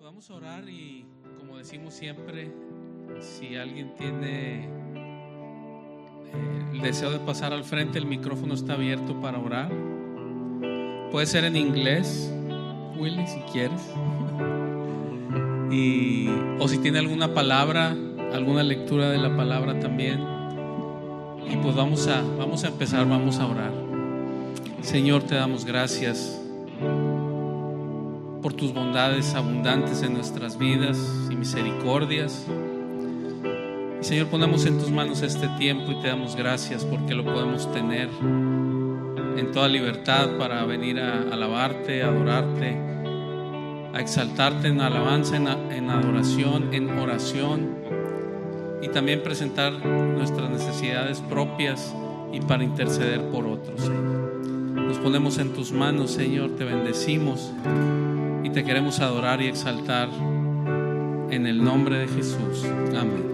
Vamos a orar y, como decimos siempre, si alguien tiene el deseo de pasar al frente, el micrófono está abierto para orar. Puede ser en inglés, Willy, si quieres, o si tiene alguna palabra, alguna lectura de la palabra también. Y pues vamos a empezar, vamos a orar. Señor, te damos gracias por tus bondades abundantes en nuestras vidas y misericordias. Y Señor, ponemos en tus manos este tiempo y te damos gracias porque lo podemos tener en toda libertad para venir a alabarte, a adorarte, a exaltarte en alabanza, en adoración, en oración, y también presentar nuestras necesidades propias y para interceder por otros, Señor. Nos ponemos en tus manos, Señor, te bendecimos y te queremos adorar y exaltar en el nombre de Jesús. Amén.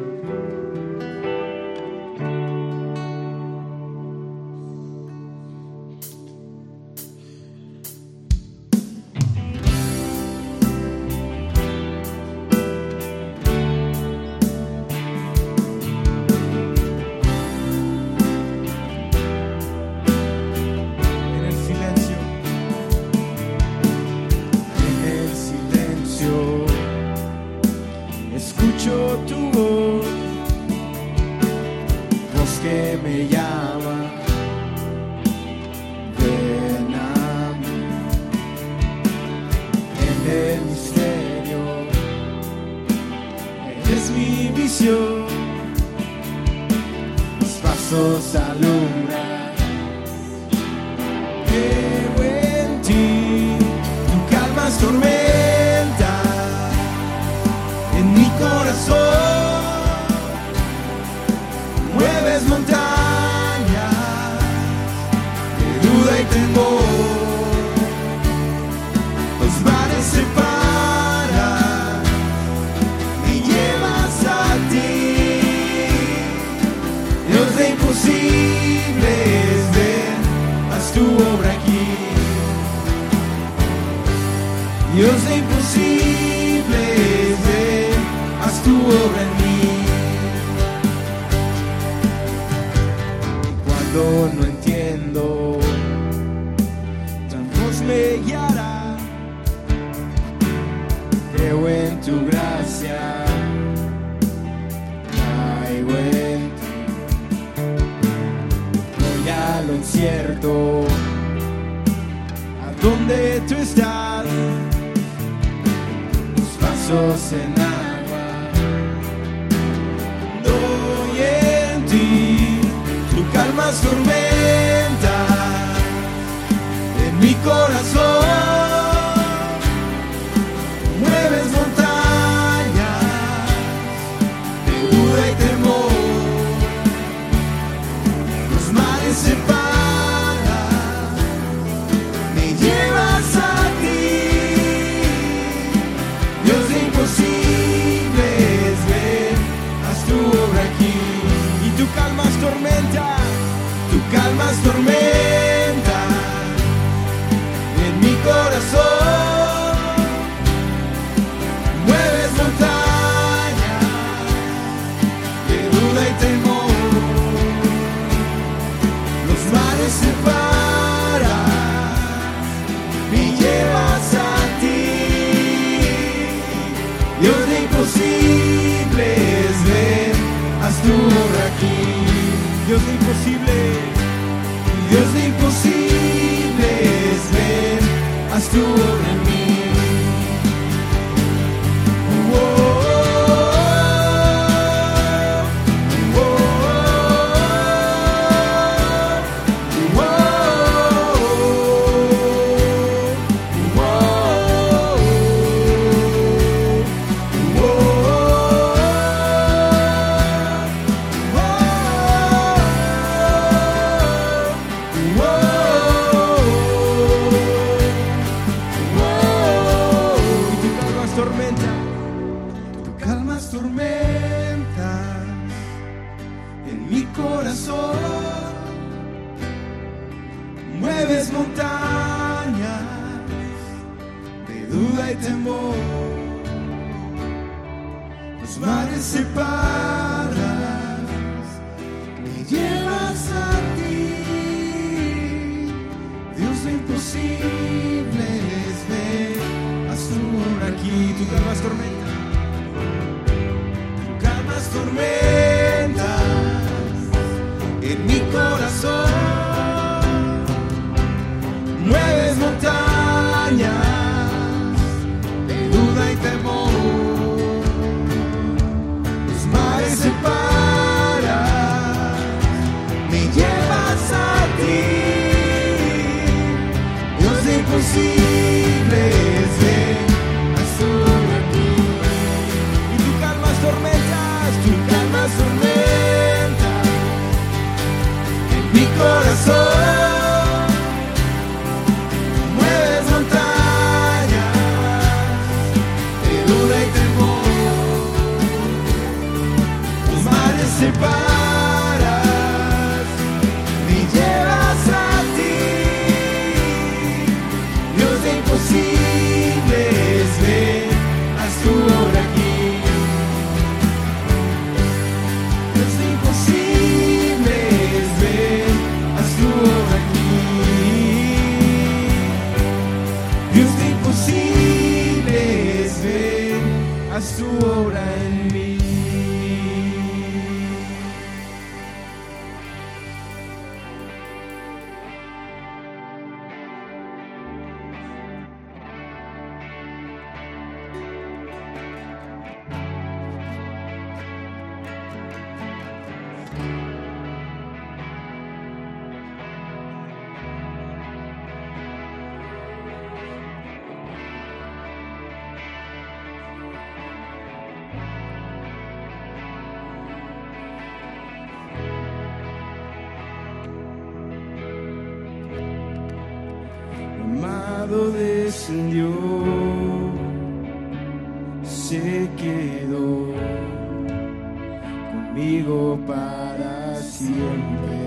Mueves montañas de duda y temor. Tus mares separas, me llevas a ti. Dios de imposibles, ven, haz tu obra aquí. Tú calmas tormentas, tú calmas tormentas en mi corazón. Mueves montañas de duda y temor. Los mares separan, me llevas a ti. Dios de imposibles, ven, haz tu obra aquí. Y tú calmas tormentas en mi corazón. Mueves montañas de duda y temor. Los mares separas, me llevas a ti. Dios de imposibles, ven, haz tu obra aquí. Dios de imposibles, ven, haz tu obra aquí. Dios de imposibles, ven, haz tu obra en mí. Amado descendió, se quedó conmigo para siempre.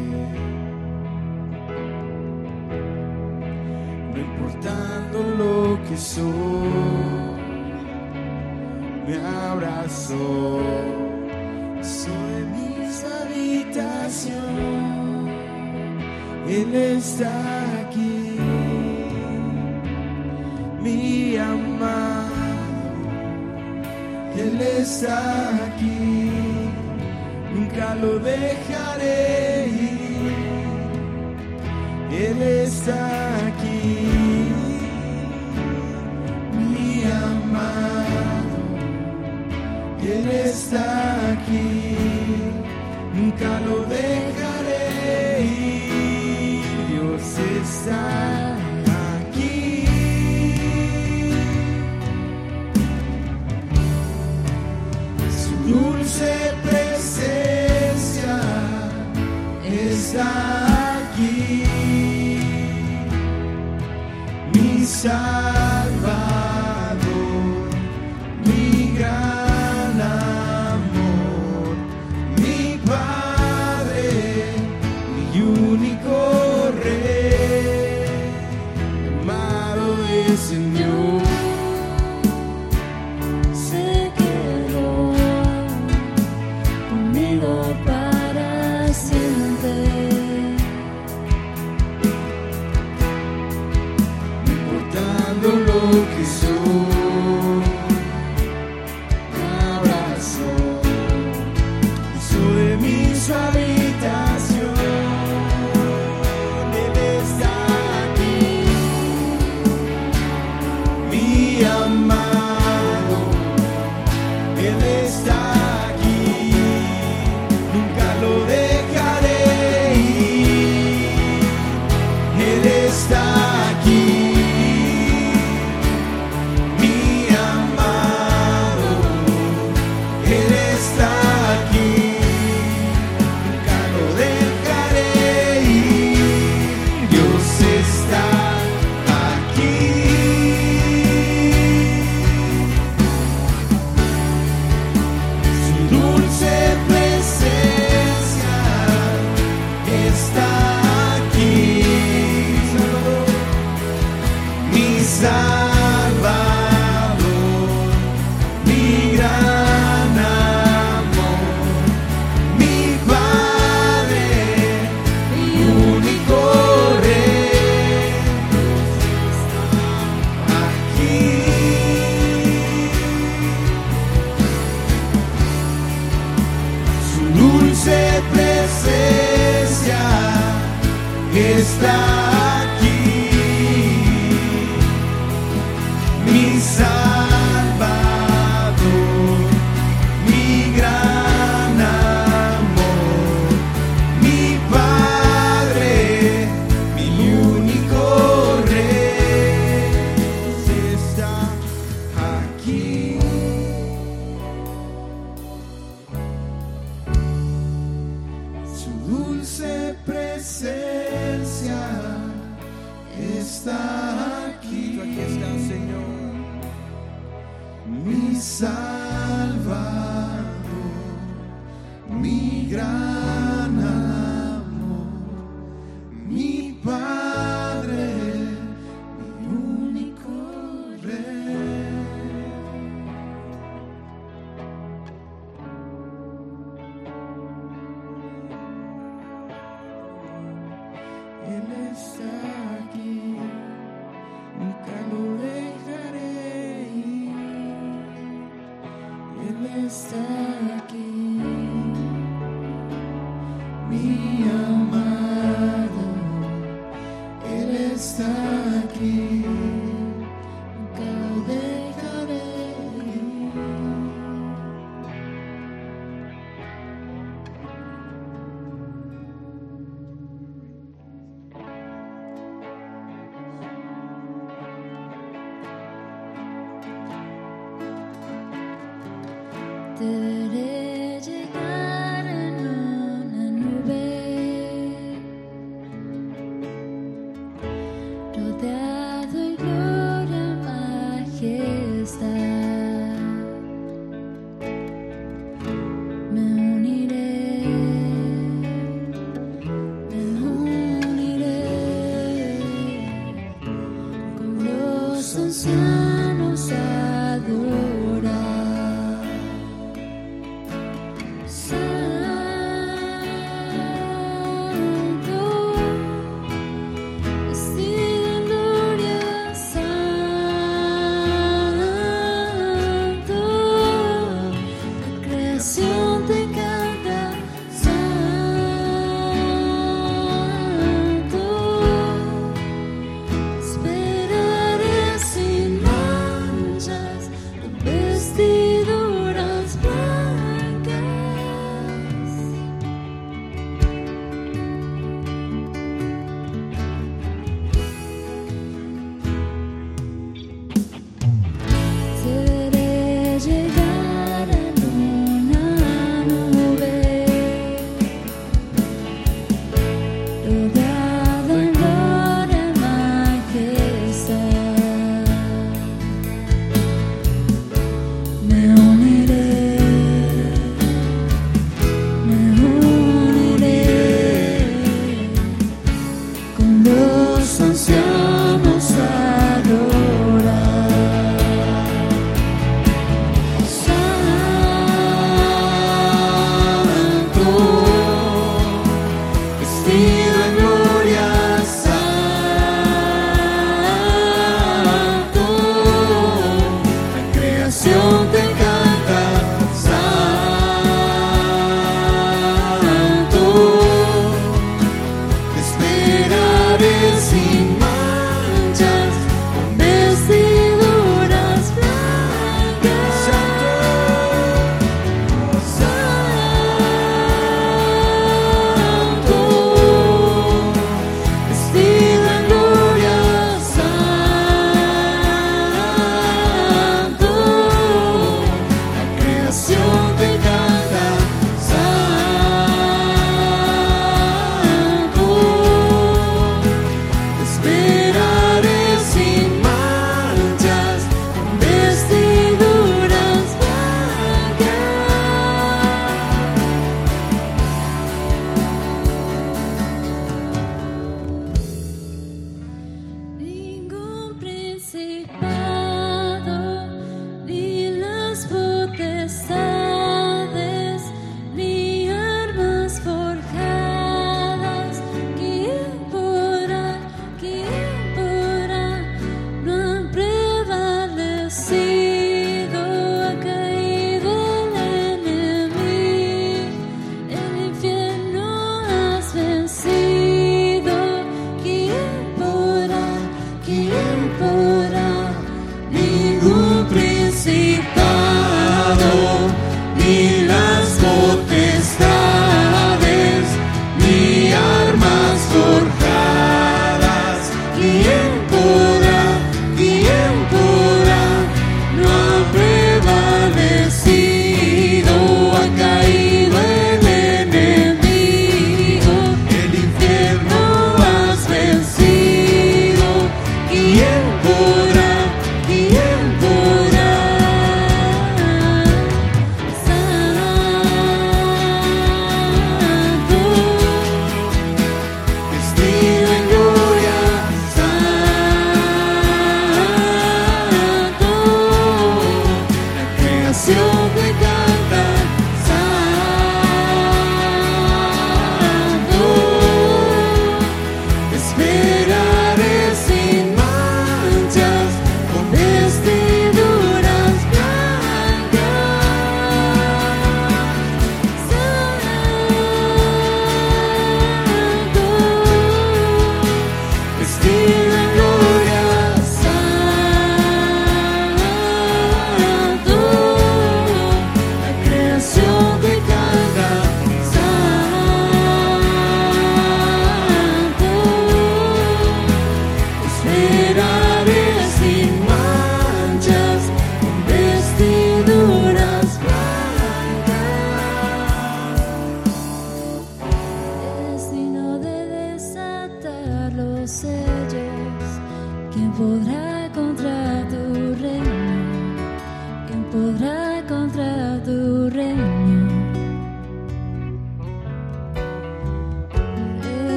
No importando lo que soy, me abrazó. Soy misma habitación, Él está aquí. Mi amado, Él está aquí, nunca lo dejaré ir. Él está aquí, mi amado, Él está aquí, nunca lo dejaré ir. Dios está aquí. Dulce presencia está aquí, mi Salvador, mi gran amor, mi Padre, mi único Rey. Amado descendió, para siempre. No importando lo que soy, me abrazó, hizo de mí su habitación. Él está aquí, mi amado, Él está aquí. Nunca lo dejaré ir. Él está aquí, mi amado. Él está aquí, nunca lo dejaré ir. Dios está aquí. está aquí, mi Salvador, mi gran amor, mi Padre, mi único Rey, está aquí. Su dulce presencia está aquí. Aquí está, Señor, mi Salvador, mi gran amor, mi Padre, mi único Rey. Él está aquí, nunca lo dejaré ir. Él está aquí, mi amado. Él está aquí, nunca lo dejaré ir. Te veré llegar en una nube, rodeado de gloria y majestad. Me uniré con los ancianos a adorar. Santo, vestido en gloria, Santo, la creación te canta, Santo, esperaré sin manchas,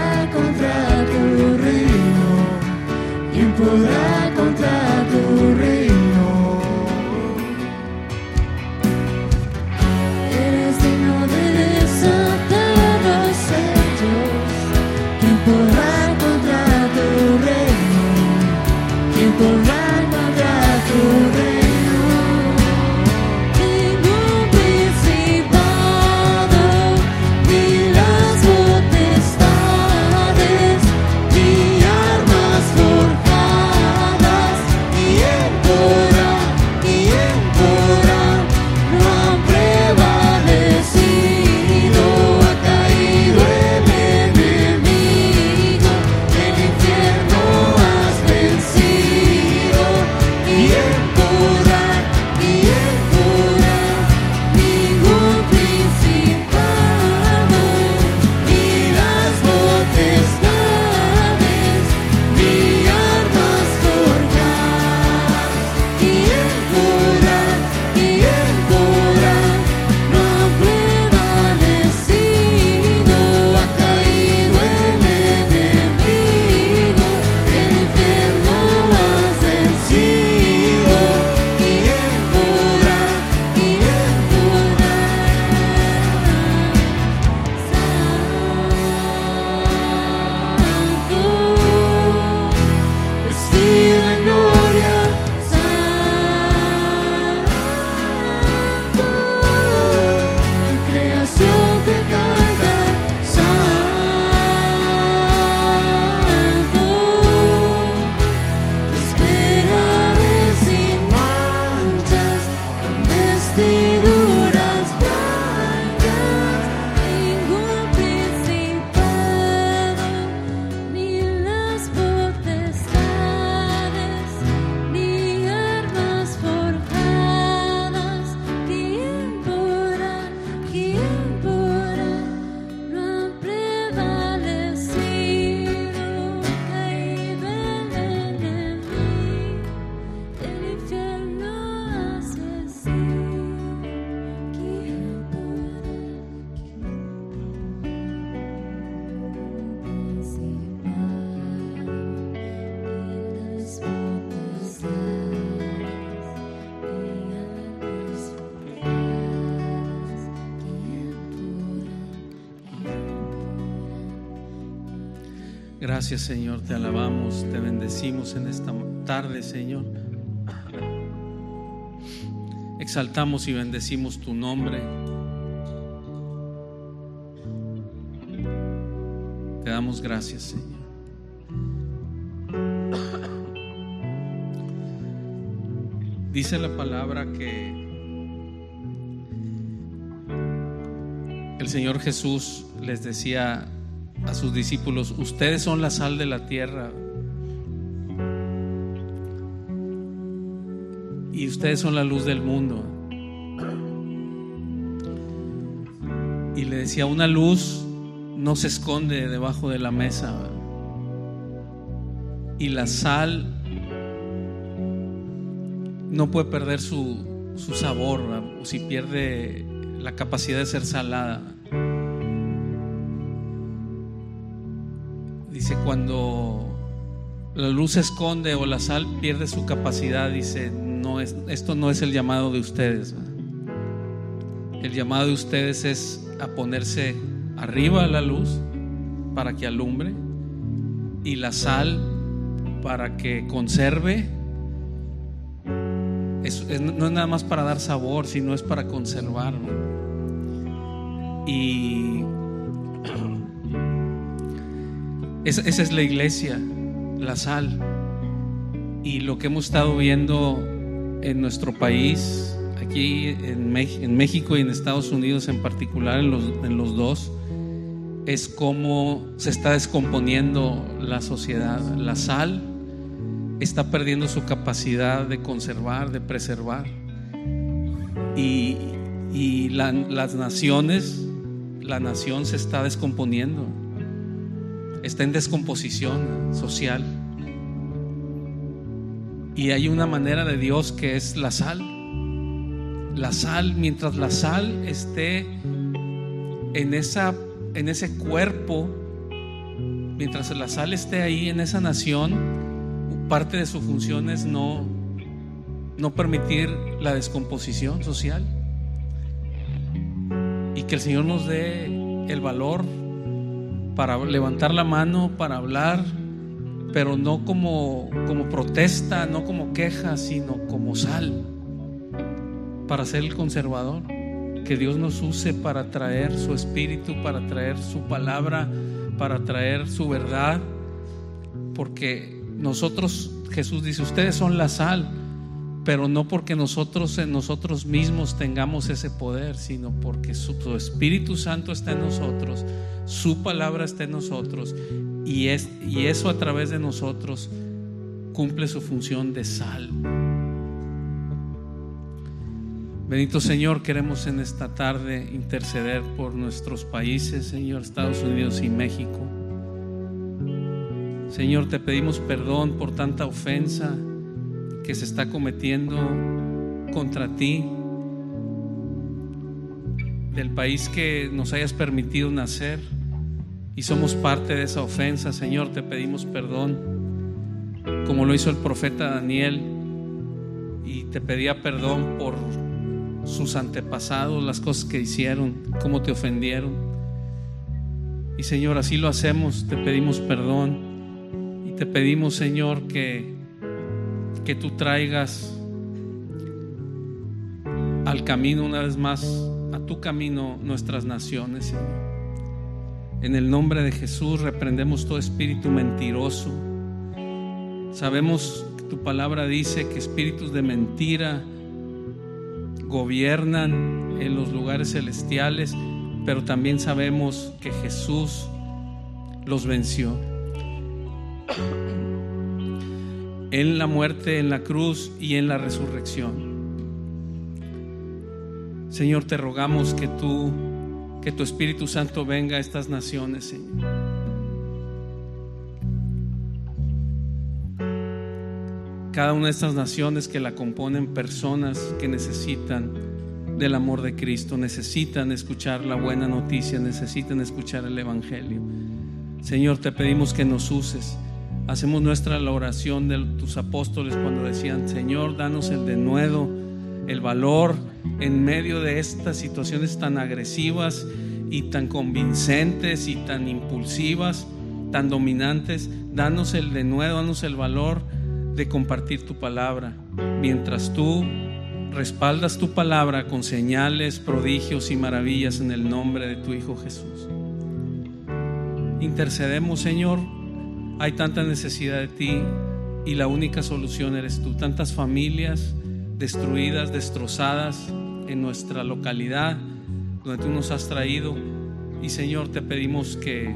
podrá contra tu reino? ¿Quién podrá contra tu reino? Eres digno de desatar los hechos. ¿Quién podrá contra tu reino? ¿Quién podrá contra tu reino? Ningún principado, ni las potestades, Ni armas forjadas, ¿quién podrá? ¿Quién podrá? No han prevalecido, ha caído el enemigo, el infierno has vencido. ¿Quién podrá? ¿Quién podrá? Ningún principado, ni las potestades, ni armas forjadas. ¿Quién podrá? ¿Quién podrá? No han prevalecido, ha caído el enemigo, el infierno has vencido. ¿Quién podrá? ¿Quién podrá? Vestido en gloria, santo, tu creación te canta, santo, te esperaré sin manchas, con vestiduras blancas. ningún principado, ni las potestades, ni armas forjadas. ¿Quién podrá? ¿Quién podrá? No han prevalecido, caído el enemigo, el infierno has vencido. ¿Quién podrá? Gracias, Señor, te alabamos, te bendecimos en esta tarde, Señor. Exaltamos y bendecimos tu nombre. Te damos gracias, Señor. Dice la palabra que el Señor Jesús les decía a sus discípulos: ustedes son la sal de la tierra y ustedes son la luz del mundo. Y le decía: una luz no se esconde debajo de la mesa, y la sal no puede perder su sabor, o si pierde la capacidad de ser salada. Dice, cuando la luz se esconde o la sal pierde su capacidad, dice, esto no es el llamado de ustedes. El llamado de ustedes es a ponerse arriba a la luz para que alumbre, y la sal para que conserve. No es nada más para dar sabor, sino es para conservar, ¿no? Y esa es la iglesia, la sal. Y lo que hemos estado viendo en nuestro país, aquí en México y en Estados Unidos en particular, en los dos, es cómo se está descomponiendo la sociedad. La sal está perdiendo su capacidad de conservar, de preservar. Y las naciones, la nación se está descomponiendo, está en descomposición social. Y hay una manera de Dios que es la sal. La sal, mientras la sal esté en ese cuerpo mientras la sal esté ahí en esa nación, parte de su función es no permitir la descomposición social, y que el Señor nos dé el valor para levantar la mano, para hablar, pero no como protesta, no como queja, sino como sal, para ser el conservador. Que Dios nos use para traer su espíritu, para traer su palabra, para traer su verdad, porque nosotros, Jesús dice, ustedes son la sal, pero no porque nosotros en nosotros mismos tengamos ese poder, sino porque su Espíritu Santo está en nosotros, su palabra está en nosotros, y eso a través de nosotros cumple su función de sal. Bendito Señor, queremos en esta tarde interceder por nuestros países, Señor, Estados Unidos y México. Señor, te pedimos perdón por tanta ofensa que se está cometiendo contra ti, del país que nos hayas permitido nacer y somos parte de esa ofensa. Señor, te pedimos perdón, como lo hizo el profeta Daniel, y te pedía perdón por sus antepasados, las cosas que hicieron, cómo te ofendieron. Y Señor, así lo hacemos, te pedimos perdón y te pedimos, Señor, que tú traigas al camino una vez más, a tu camino, nuestras naciones, Señor. En el nombre de Jesús reprendemos todo espíritu mentiroso. Sabemos que tu palabra dice que espíritus de mentira gobiernan en los lugares celestiales, pero también sabemos que Jesús los venció en la muerte, en la cruz y en la resurrección. Señor, te rogamos que tu Espíritu Santo venga a estas naciones, Señor. Cada una de estas naciones que la componen, personas que necesitan del amor de Cristo, necesitan escuchar la buena noticia, necesitan escuchar el Evangelio. Señor, te pedimos que nos uses. Hacemos nuestra la oración de tus apóstoles cuando decían: Señor, danos el denuedo, el valor en medio de estas situaciones tan agresivas y tan convincentes y tan impulsivas, tan dominantes. Danos el denuedo, danos el valor de compartir tu palabra, mientras tú respaldas tu palabra con señales, prodigios y maravillas en el nombre de tu Hijo Jesús. Intercedemos, Señor. Hay tanta necesidad de ti y la única solución eres tú. Tantas familias destruidas, destrozadas en nuestra localidad donde tú nos has traído, y Señor, te pedimos que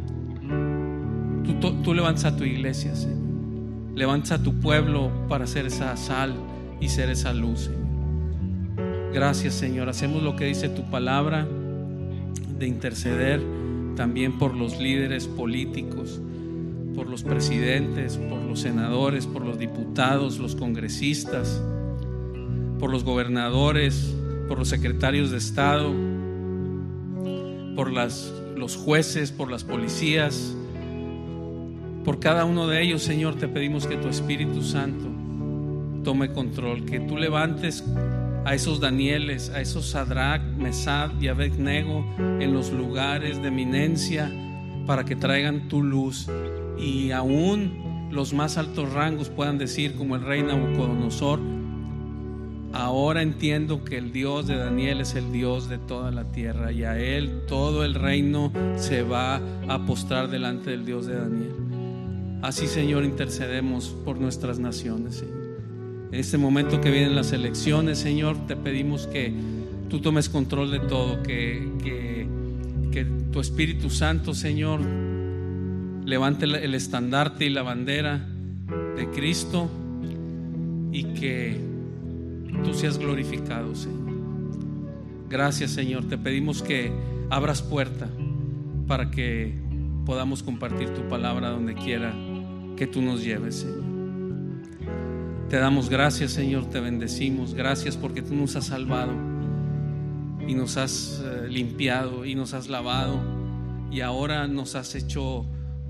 tú levantes a tu iglesia, Señor. Levantes a tu pueblo para ser esa sal y ser esa luz, Señor. Gracias, Señor. Hacemos lo que dice tu palabra, de interceder también por los líderes políticos, por los presidentes, por los senadores, por los diputados, los congresistas, por los gobernadores, por los secretarios de Estado, por los jueces, por las policías. Por cada uno de ellos, Señor, te pedimos que tu Espíritu Santo tome control, que tú levantes a esos Danieles, a esos Sadrach, Mesach y Abednego en los lugares de eminencia, para que traigan tu luz, y aún los más altos rangos puedan decir, como el rey Nabucodonosor: ahora entiendo que el Dios de Daniel es el Dios de toda la tierra, y a él todo el reino se va a postrar delante del Dios de Daniel. Así, Señor, intercedemos por nuestras naciones, Señor. En este momento que vienen las elecciones, Señor, te pedimos que tú tomes control de todo, que tu Espíritu Santo, Señor, levante el estandarte y la bandera de Cristo, y que tú seas glorificado, Señor. Gracias, Señor. Te pedimos que abras puerta para que podamos compartir tu palabra donde quiera que tú nos lleves, Señor. Te damos gracias, Señor, te bendecimos. Gracias porque tú nos has salvado y nos has limpiado y nos has lavado, y ahora nos has hecho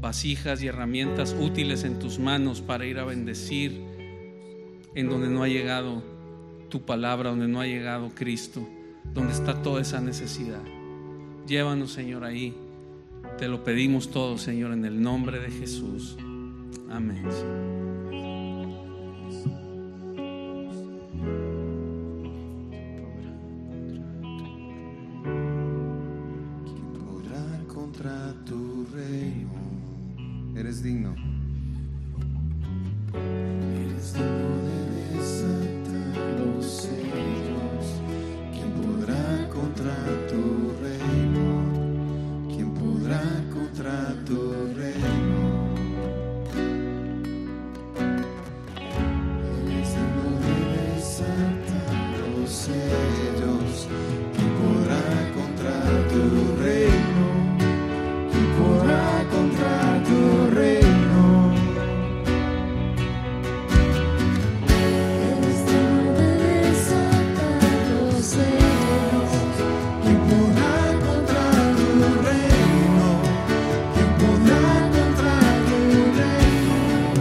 vasijas y herramientas útiles en tus manos para ir a bendecir en donde no ha llegado tu palabra, donde no ha llegado Cristo, donde está toda esa necesidad. Llévanos, Señor, ahí. Te lo pedimos todo, Señor, en el nombre de Jesús. Amén. ¿Quién podrá contra tu reino? Eres digno. Eres digno de desatar los sellos. ¿Quién podrá contra tu reino? ¿Quién podrá contra tu reino? Eres digno de desatar los sellos. ¿Quién podrá contra tu reino? ¿Quién podrá contra tu reino? Eres digno de desatar los sellos. ¿Quién podrá contra tu reino? ¿Quién podrá contra tu reino?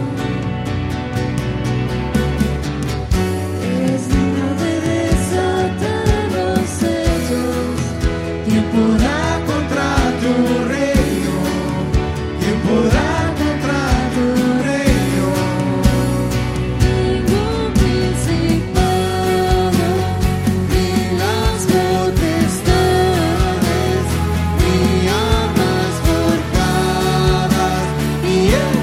Eres digno de desatar los sellos. ¿Quién podrá contra tu reino? ¿Quién podrá contra tu reino? Ningún principado, ni las potestades, Ni armas forjadas, ni en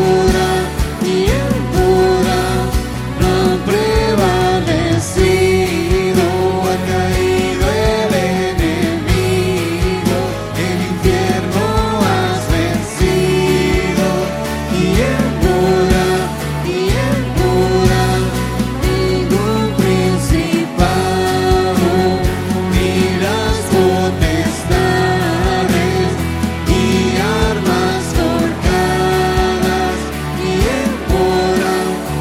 pura, no han prevalecido. Ha caído el enemigo, el infierno has vencido. Y en pura, ningún principado, ni las potestades, ni armas forjadas, ni en pura,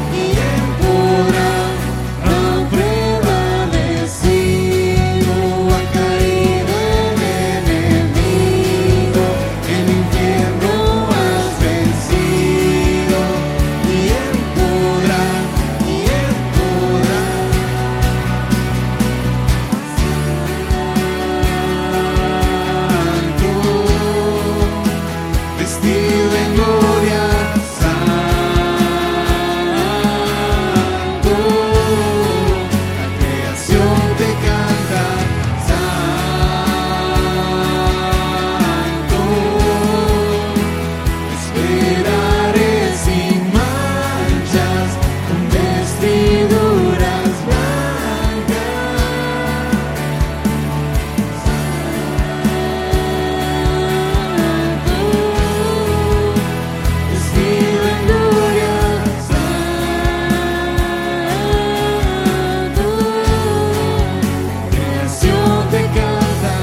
no han prevalecido. Ha caído el enemigo, el infierno has vencido. Y en pura, vestido en gloria, santo, la creación te canta, santo, esperaré sin manchas, con vestiduras blancas. Vestido en gloria, santo, creación te canta,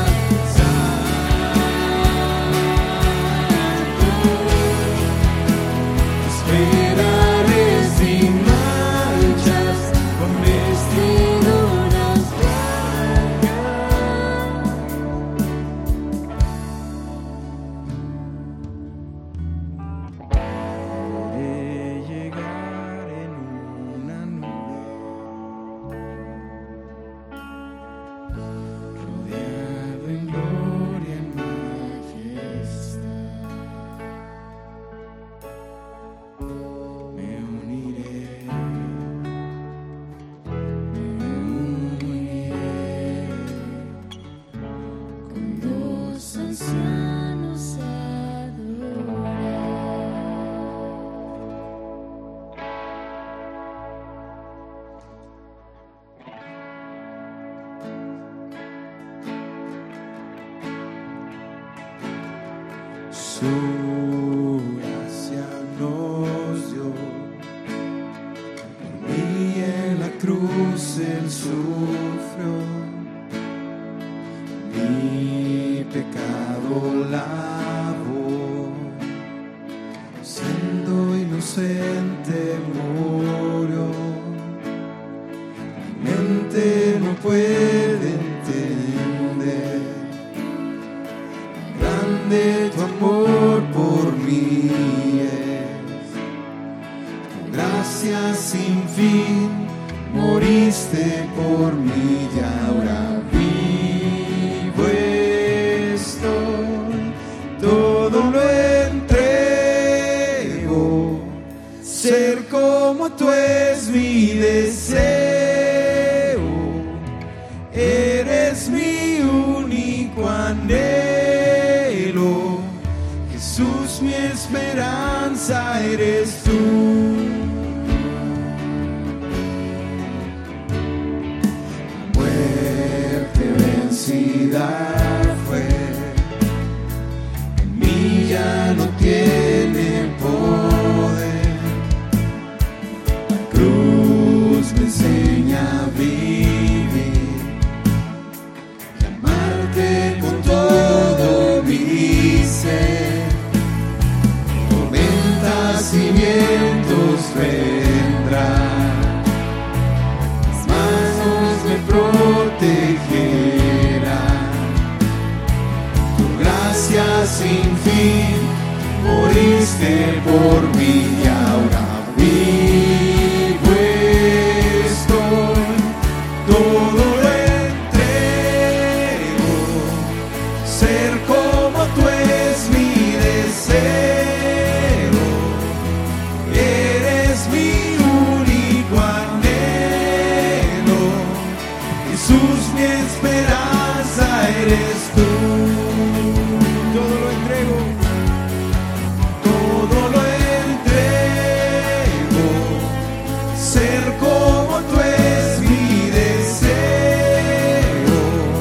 santo, esperaré sin manchas, con vestiduras Podré llegar en una nube, rodeado en gloria, en majestad. Me uniré con los ancianos a adorar. Su gracia nos dio, por mí en la cruz Él sufrió, mi pecado lavó, siendo inocente murió. Mi mente no puede entender grande tu amor por mí. sin fin, moriste por mí y ahora vivo estoy. Todo lo entrego, ser como tú es mi deseo. Eres mi único anhelo, Jesús, mi esperanza eres tú. Muerte vencida fue, en mí ya no tiene poder. La cruz me enseña a vivir y amarte con todo mi ser. Tormentas y vientos vendrán, mis manos me protegerán. Tu gracia sin fin, moriste por mí y ahora vivo estoy. Todo lo entrego, ser como tú es mi deseo. Eres mi único anhelo, Jesús, mi esperanza eres tú. Todo lo entrego, todo lo entrego, ser como tú es mi deseo.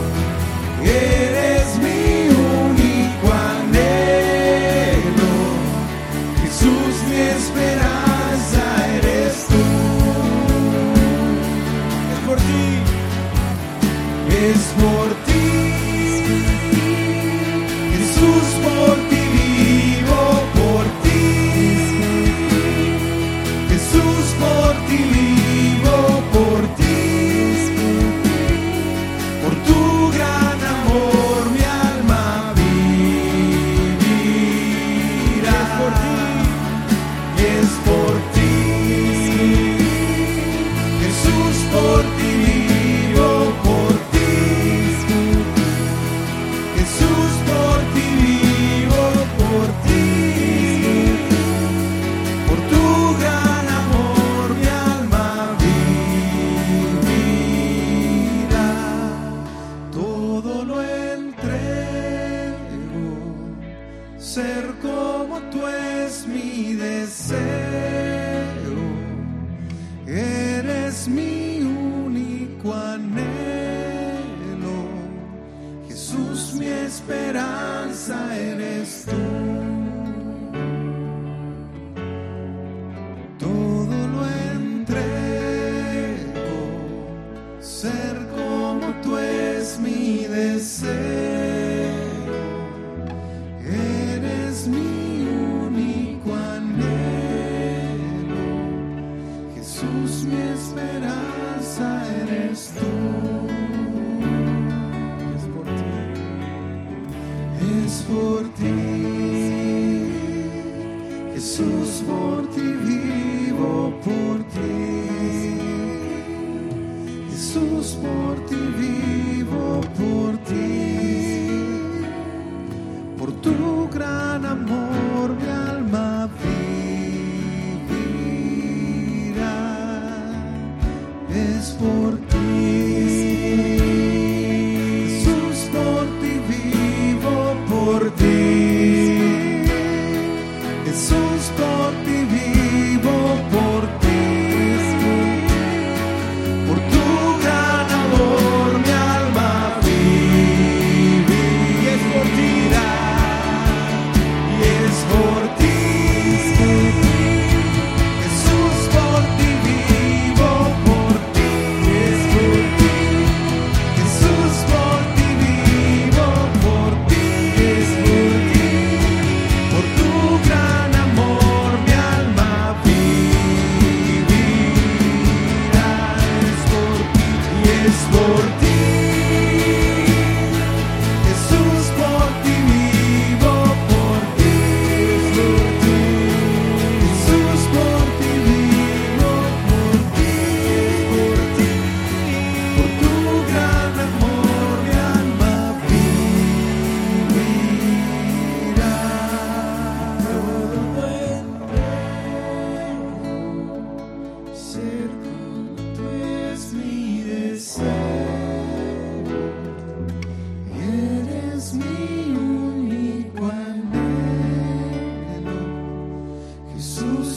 Eres mi único anhelo, Jesús, mi esperanza eres tú. Es por ti, es por ti, Jesús, por ti vivo, por ti, Jesús, por ti vivo, por ti, por tu gran amor mi alma vivirá. Es por ti, Jesús, por ti vivo, por ti, Jesús, por ti vivo, por ti, por tu gran amor mi alma vivirá. Todo lo entrego, ser como tú es mi deseo. Eres mi único anhelo, Jesús, mi esperanza eres tú. Todo lo entrego, ser como tú es mi deseo. Eres mi único anhelo, Jesús, mi esperanza eres tú. Es por ti, Jesús, por ti vivo, por ti, Jesús, por ti vivo, por ti, por tu gran amor mi alma vivirá. Es por ti, Jesús, por ti vivo, por ti, Jesús, por ti vivo, por ti, por tu gran amor mi alma vivirá. Y es por ti, Jesús, por ti vivo, por ti, es por ti, Jesús, por ti vivo, por ti, es por ti, por tu gran amor mi alma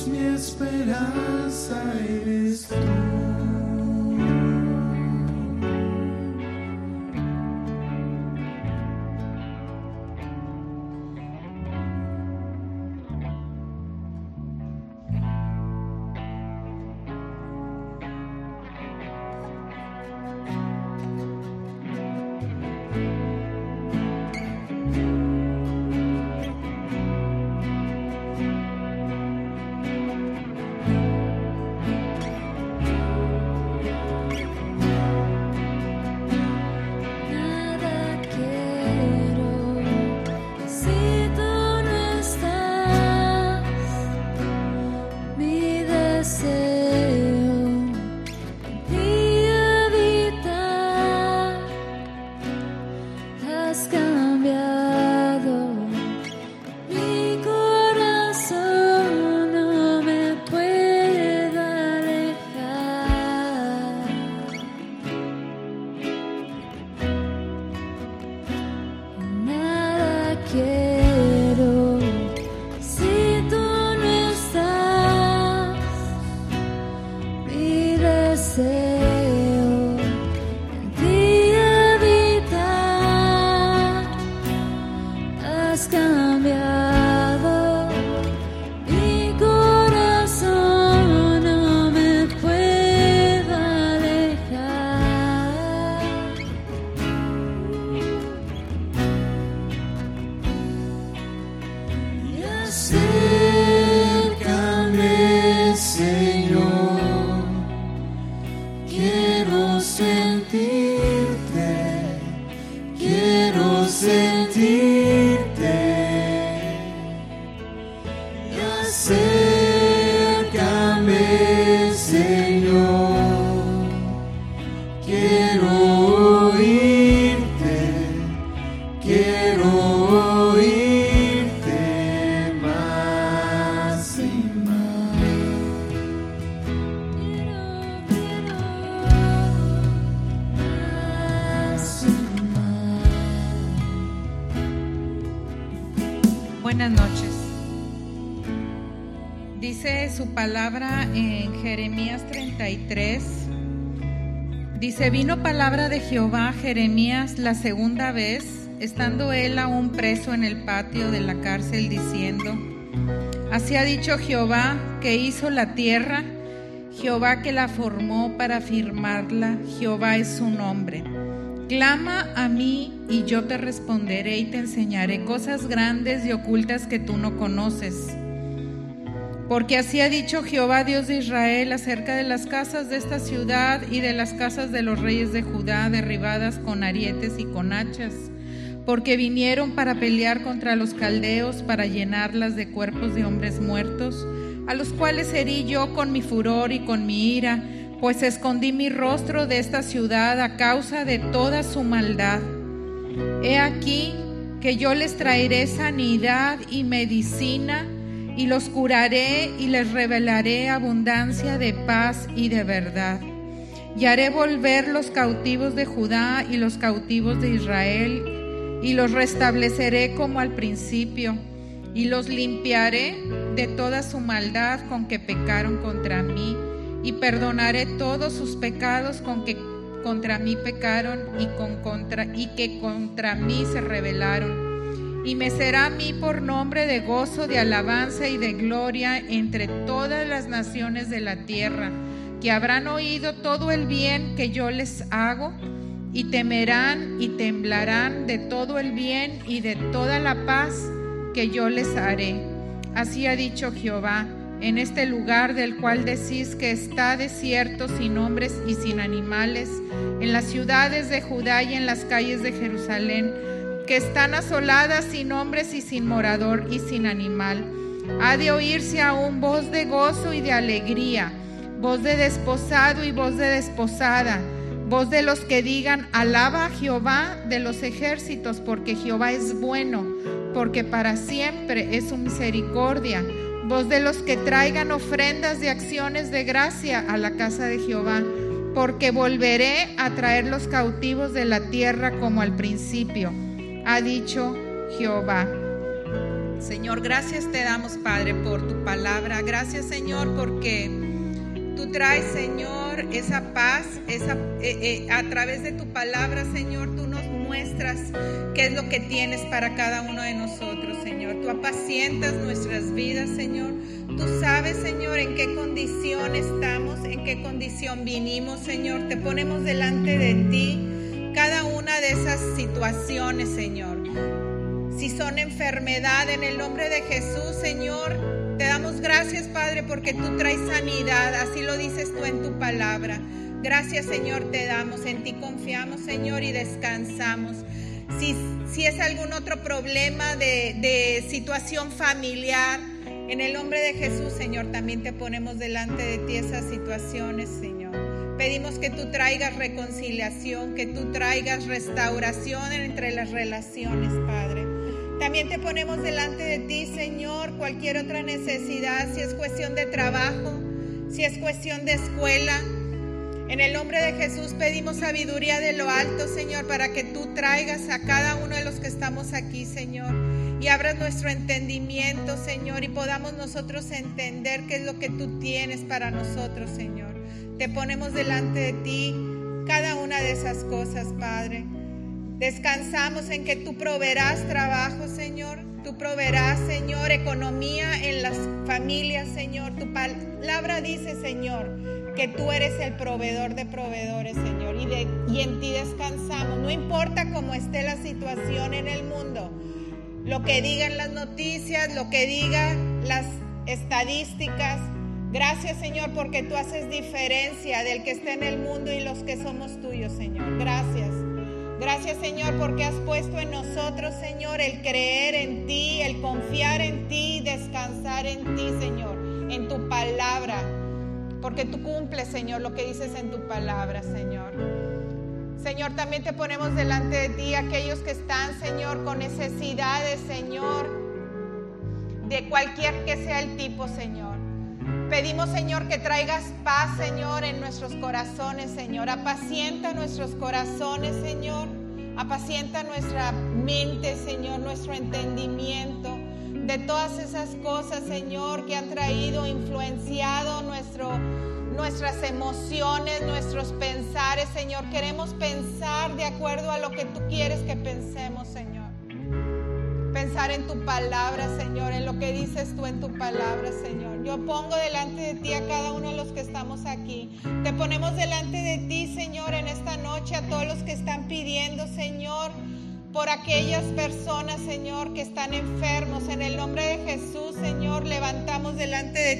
Jesús, mi esperanza eres tú. Nada quiero si tú no estás. Mi deseo y habitar. Has cambiado mi corazón, no me puedo alejar. Nada quiero si tú no estás. Mi deseo en ti habitar. Has cambiado mi corazón, no me puedo alejar. Y acércame, Señor, quiero sentirte, quiero sentirte. Y acércame, Señor, quiero oírte, quiero oírte más y más. Buenas noches. Dice su palabra en Jeremías 33. Dice: vino palabra de Jehová a Jeremías la segunda vez, estando él aún preso en el patio de la cárcel, diciendo: así ha dicho Jehová, que hizo la tierra, Jehová que la formó para firmarla, Jehová es su nombre. Clama a mí y yo te responderé y te enseñaré cosas grandes y ocultas que tú no conoces. Porque así ha dicho Jehová, Dios de Israel, acerca de las casas de esta ciudad y de las casas de los reyes de Judá, derribadas con arietes y con hachas, porque vinieron para pelear contra los caldeos, para llenarlas de cuerpos de hombres muertos, a los cuales herí yo con mi furor y con mi ira, pues escondí mi rostro de esta ciudad a causa de toda su maldad. He aquí que yo les traeré sanidad y medicina, y los curaré y les revelaré abundancia de paz y de verdad. Y haré volver los cautivos de Judá y los cautivos de Israel, y los restableceré como al principio, y los limpiaré de toda su maldad con que pecaron contra mí, y perdonaré todos sus pecados con que contra mí pecaron y que contra mí se rebelaron. Y me será a mí por nombre de gozo, de alabanza y de gloria entre todas las naciones de la tierra, que habrán oído todo el bien que yo les hago, y temerán y temblarán de todo el bien y de toda la paz que yo les haré. Así ha dicho Jehová, en este lugar del cual decís que está desierto, sin hombres y sin animales, en las ciudades de Judá y en las calles de Jerusalén, que están asoladas, sin hombres y sin morador y sin animal. Ha de oírse aún voz de gozo y de alegría, voz de desposado y voz de desposada, voz de los que digan: alaba a Jehová de los ejércitos, porque Jehová es bueno, porque para siempre es su misericordia. Voz de los que traigan ofrendas de acciones de gracia a la casa de Jehová, porque volveré a traer los cautivos de la tierra como al principio, ha dicho Jehová. Señor, gracias te damos, Padre, por tu palabra. Gracias, Señor, porque tú traes, Señor, esa paz, a través de tu palabra, Señor, tú nos muestras qué es lo que tienes para cada uno de nosotros, Señor. Tú apacientas nuestras vidas, Señor. Tú sabes, Señor, en qué condición estamos, en qué condición vinimos, Señor. Te ponemos delante de ti cada una de esas situaciones, Señor. Si son enfermedad, en el nombre de Jesús, Señor, te damos gracias, Padre, porque tú traes sanidad. Así lo dices tú en tu palabra. Gracias, Señor, te damos. En ti confiamos, Señor, y descansamos. Si es algún otro problema de situación familiar, en el nombre de Jesús, Señor, también te ponemos delante de ti esas situaciones, Señor. Pedimos que tú traigas reconciliación, que tú traigas restauración entre las relaciones, Padre. También te ponemos delante de ti, Señor, cualquier otra necesidad, si es cuestión de trabajo, si es cuestión de escuela. En el nombre de Jesús pedimos sabiduría de lo alto, Señor, para que tú traigas a cada uno de los que estamos aquí, Señor, y abras nuestro entendimiento, Señor, y podamos nosotros entender qué es lo que tú tienes para nosotros, Señor. Te ponemos delante de ti cada una de esas cosas, Padre. Descansamos en que tú proveerás trabajo, Señor. Tú proveerás, Señor, economía en las familias, Señor. Tu palabra dice, Señor, que tú eres el proveedor de proveedores, Señor. Y en ti descansamos. No importa cómo esté la situación en el mundo, lo que digan las noticias, lo que digan las estadísticas. Gracias, Señor, porque tú haces diferencia del que está en el mundo y los que somos tuyos, Señor. Gracias. Gracias, Señor, porque has puesto en nosotros, Señor, el creer en ti, el confiar en ti, descansar en ti, Señor, en tu palabra, porque tú cumples, Señor, lo que dices en tu palabra, Señor. Señor, también te ponemos delante de ti aquellos que están, Señor, con necesidades, Señor, de cualquier que sea el tipo, Señor. Pedimos, Señor, que traigas paz, Señor, en nuestros corazones, Señor. Apacienta nuestros corazones, Señor. Apacienta nuestra mente, Señor, nuestro entendimiento de todas esas cosas, Señor, que han traído, influenciado nuestras emociones, nuestros pensares, Señor. Queremos pensar de acuerdo a lo que tú quieres que pensemos, Señor. Pensar en tu palabra, Señor, en lo que dices tú en tu palabra, Señor. Yo pongo delante de ti a cada uno de los que estamos aquí. Te ponemos delante de ti, Señor, en esta noche a todos los que están pidiendo, Señor, por aquellas personas, Señor, que están enfermos. En el nombre de Jesús, Señor, levantamos delante de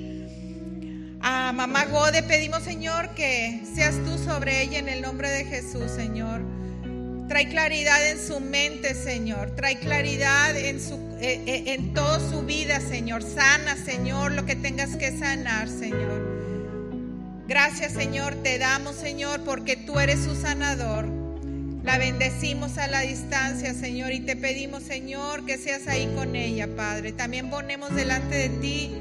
ti a mamá Gode. Pedimos, Señor, que seas tú sobre ella en el nombre de Jesús, Señor. Trae claridad en su mente, Señor. Trae claridad en toda su vida, Señor. Sana, Señor, lo que tengas que sanar, Señor. Gracias, Señor, te damos, Señor, porque tú eres su sanador. La bendecimos a la distancia, Señor, y te pedimos, Señor, que seas ahí con ella, Padre. También ponemos delante de ti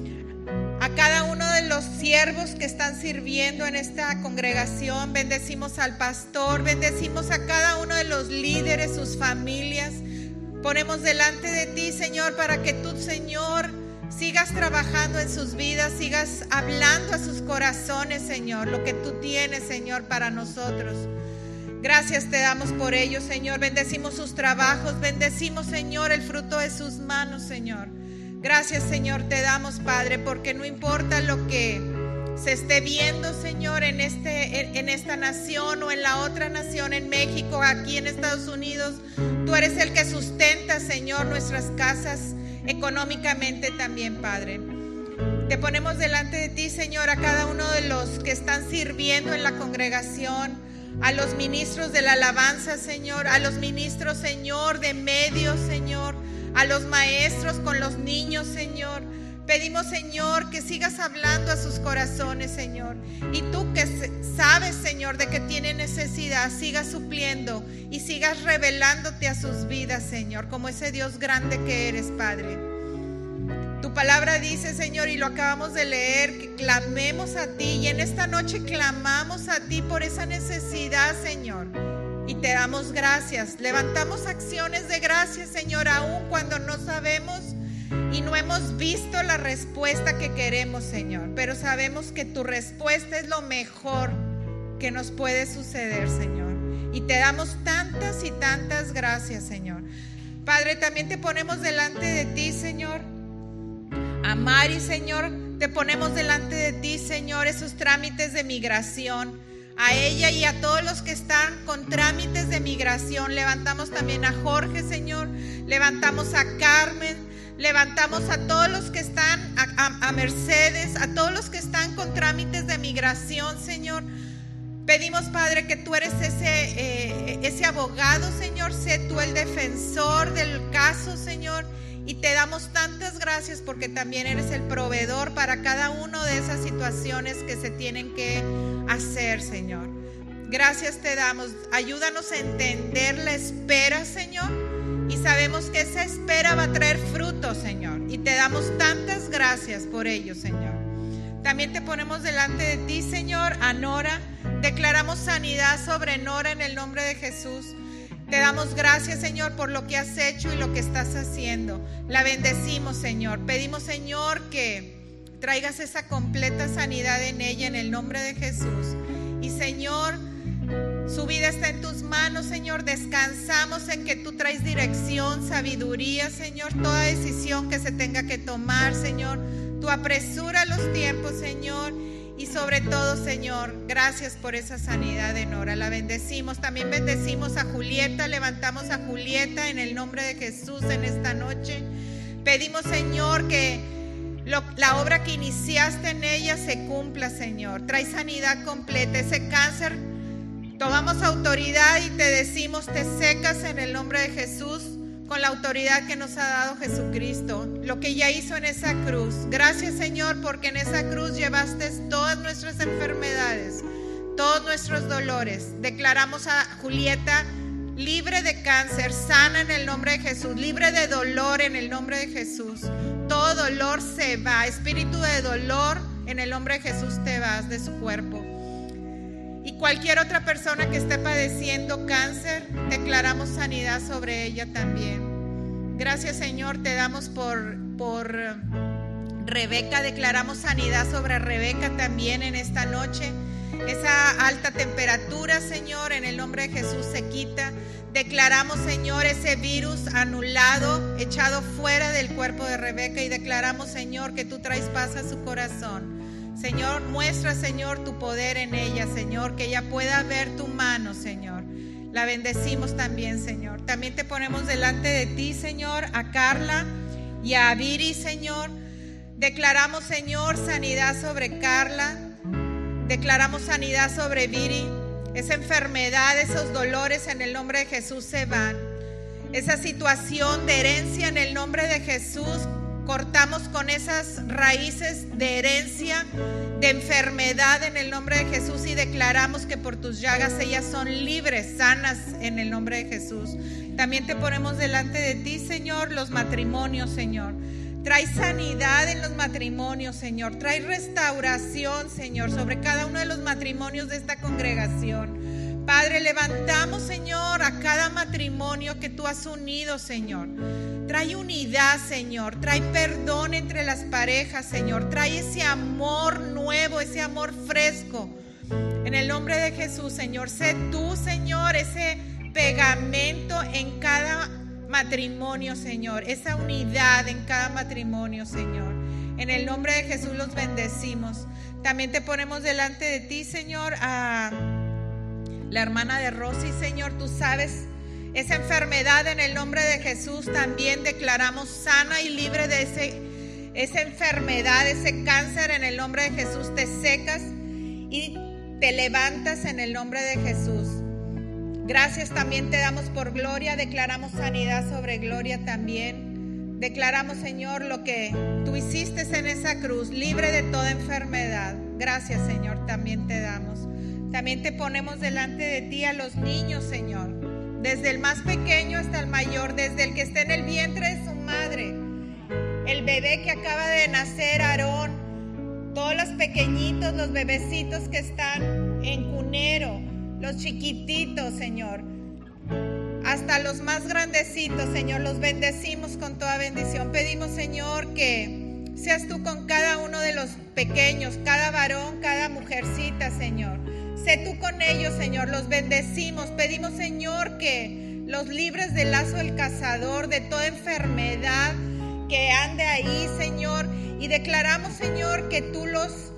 a cada uno de los siervos que están sirviendo en esta congregación. Bendecimos al pastor, bendecimos a cada uno de los líderes, sus familias. Ponemos delante de ti, Señor, para que tú, Señor, sigas trabajando en sus vidas, sigas hablando a sus corazones, Señor, lo que tú tienes, Señor, para nosotros. Gracias te damos por ello, Señor. Bendecimos sus trabajos, bendecimos, Señor, el fruto de sus manos, Señor. Gracias, Señor, te damos, Padre, porque no importa lo que se esté viendo, Señor, en esta nación o en la otra nación, en México, aquí en Estados Unidos, tú eres el que sustenta, Señor, nuestras casas económicamente también, Padre. Te ponemos delante de ti, Señor, a cada uno de los que están sirviendo en la congregación, a los ministros de la alabanza, Señor, a los ministros, Señor, de medios, Señor, a los maestros con los niños, Señor. Pedimos, Señor, que sigas hablando a sus corazones, Señor. Y tú que sabes, Señor, de que tienen necesidad, sigas supliendo y sigas revelándote a sus vidas, Señor, como ese Dios grande que eres, Padre. Tu palabra dice, Señor, y lo acabamos de leer, que clamemos a ti. Y en esta noche clamamos a ti por esa necesidad, Señor. y te damos gracias. Levantamos acciones de gracias, Señor, aún cuando no sabemos y no hemos visto la respuesta que queremos, Señor, pero sabemos que tu respuesta es lo mejor que nos puede suceder, Señor, y te damos tantas y tantas gracias, Señor. Padre, también te ponemos delante de ti, Señor, a Mari, Señor, te ponemos delante de ti, Señor, esos trámites de migración, a ella y a todos los que están con trámites de migración. Levantamos también a Jorge, Señor, levantamos a Carmen, levantamos a todos los que están, a Mercedes, a todos los que están con trámites de migración, Señor. Pedimos, Padre, que tú eres ese abogado, Señor, sé tú el defensor del caso, Señor, y te damos tantas gracias porque también eres el proveedor para cada una de esas situaciones que se tienen que hacer, Señor. Gracias te damos, ayúdanos a entender la espera, Señor, y sabemos que esa espera va a traer fruto, Señor, y te damos tantas gracias por ello, Señor. También te ponemos delante de ti, Señor, a Nora. Declaramos sanidad sobre Nora en el nombre de Jesús. Te damos gracias, Señor, por lo que has hecho y lo que estás haciendo. La bendecimos, Señor. Pedimos, Señor, que traigas esa completa sanidad en ella en el nombre de Jesús. Y, Señor, su vida está en tus manos, Señor. Descansamos en que tú traes dirección, sabiduría, Señor. Toda decisión que se tenga que tomar, Señor, tú apresura los tiempos, Señor. Y sobre todo, Señor, gracias por esa sanidad de Nora. La bendecimos. También bendecimos a Julieta. Levantamos a Julieta en el nombre de Jesús en esta noche. Pedimos, Señor, que la obra que iniciaste en ella se cumpla, Señor. Trae sanidad completa. Ese cáncer, tomamos autoridad y te decimos, te secas en el nombre de Jesús, con la autoridad que nos ha dado Jesucristo, lo que ya hizo en esa cruz. Gracias, Señor, porque en esa cruz llevaste todas nuestras enfermedades, todos nuestros dolores. Declaramos a Julieta libre de cáncer, sana en el nombre de Jesús, libre de dolor en el nombre de Jesús. Todo dolor se va, espíritu de dolor en el nombre de Jesús te vas de su cuerpo. Y cualquier otra persona que esté padeciendo cáncer, declaramos sanidad sobre ella también. Gracias, Señor, te damos por Rebeca. Declaramos sanidad sobre Rebeca también en esta noche. Esa alta temperatura, Señor, en el nombre de Jesús se quita. Declaramos, Señor, ese virus anulado, echado fuera del cuerpo de Rebeca, y declaramos, Señor, que tú traes paz a su corazón. Señor, muestra, Señor, tu poder en ella, Señor, que ella pueda ver tu mano, Señor. La bendecimos también, Señor. También te ponemos delante de ti, Señor, a Carla y a Viri, Señor. Declaramos, Señor, sanidad sobre Carla. Declaramos sanidad sobre Viri. Esa enfermedad, esos dolores en el nombre de Jesús se van. Esa situación de herencia en el nombre de Jesús, cortamos con esas raíces de herencia, de enfermedad en el nombre de Jesús, y declaramos que por tus llagas ellas son libres, sanas en el nombre de Jesús. También te ponemos delante de ti, Señor, los matrimonios, Señor. Trae sanidad en los matrimonios, Señor. Trae restauración, Señor, sobre cada uno de los matrimonios de esta congregación. Padre, levantamos, Señor, a cada matrimonio que tú has unido, Señor. Trae unidad, Señor. Trae perdón entre las parejas, Señor. Trae ese amor nuevo, ese amor fresco. En el nombre de Jesús, Señor. Sé tú, Señor, ese pegamento en cada matrimonio, Señor. Esa unidad en cada matrimonio, Señor. En el nombre de Jesús los bendecimos. También te ponemos delante de ti, Señor, a la hermana de Rosy, Señor. Tú sabes esa enfermedad en el nombre de Jesús. También declaramos sana y libre de esa enfermedad, ese cáncer en el nombre de Jesús. Te secas y te levantas en el nombre de Jesús. Gracias también te damos por Gloria. Declaramos sanidad sobre Gloria también. Declaramos, Señor, lo que tú hiciste en esa cruz, libre de toda enfermedad. Gracias, Señor, también te damos. También te ponemos delante de ti a los niños, Señor, desde el más pequeño hasta el mayor, desde el que está en el vientre de su madre, el bebé que acaba de nacer, Aarón, todos los pequeñitos, los bebecitos que están en cunero, los chiquititos, Señor. hasta los más grandecitos, Señor, los bendecimos con toda bendición. Pedimos, Señor, que seas tú con cada uno de los pequeños, cada varón, cada mujercita, Señor. Sé tú con ellos, Señor, los bendecimos. Pedimos, Señor, que los libres del lazo del cazador, de toda enfermedad que ande ahí, Señor. Y declaramos, Señor, que tú los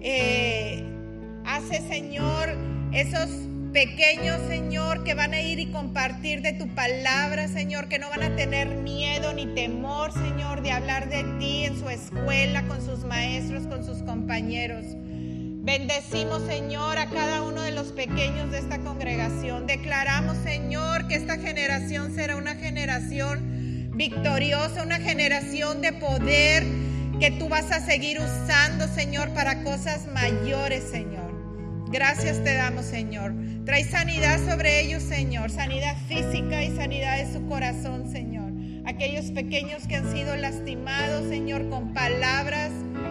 haces, Señor, esos pequeños, Señor, que van a ir y compartir de tu palabra, Señor, que no van a tener miedo ni temor, Señor, de hablar de ti en su escuela, con sus maestros, con sus compañeros. Bendecimos, Señor, a cada uno de los pequeños de esta congregación. Declaramos, Señor, que esta generación será una generación victoriosa, una generación de poder que tú vas a seguir usando, Señor, para cosas mayores, Señor. Gracias te damos, Señor. Trae sanidad sobre ellos, Señor, sanidad física y sanidad de su corazón, Señor. Aquellos pequeños que han sido lastimados, Señor, con palabras,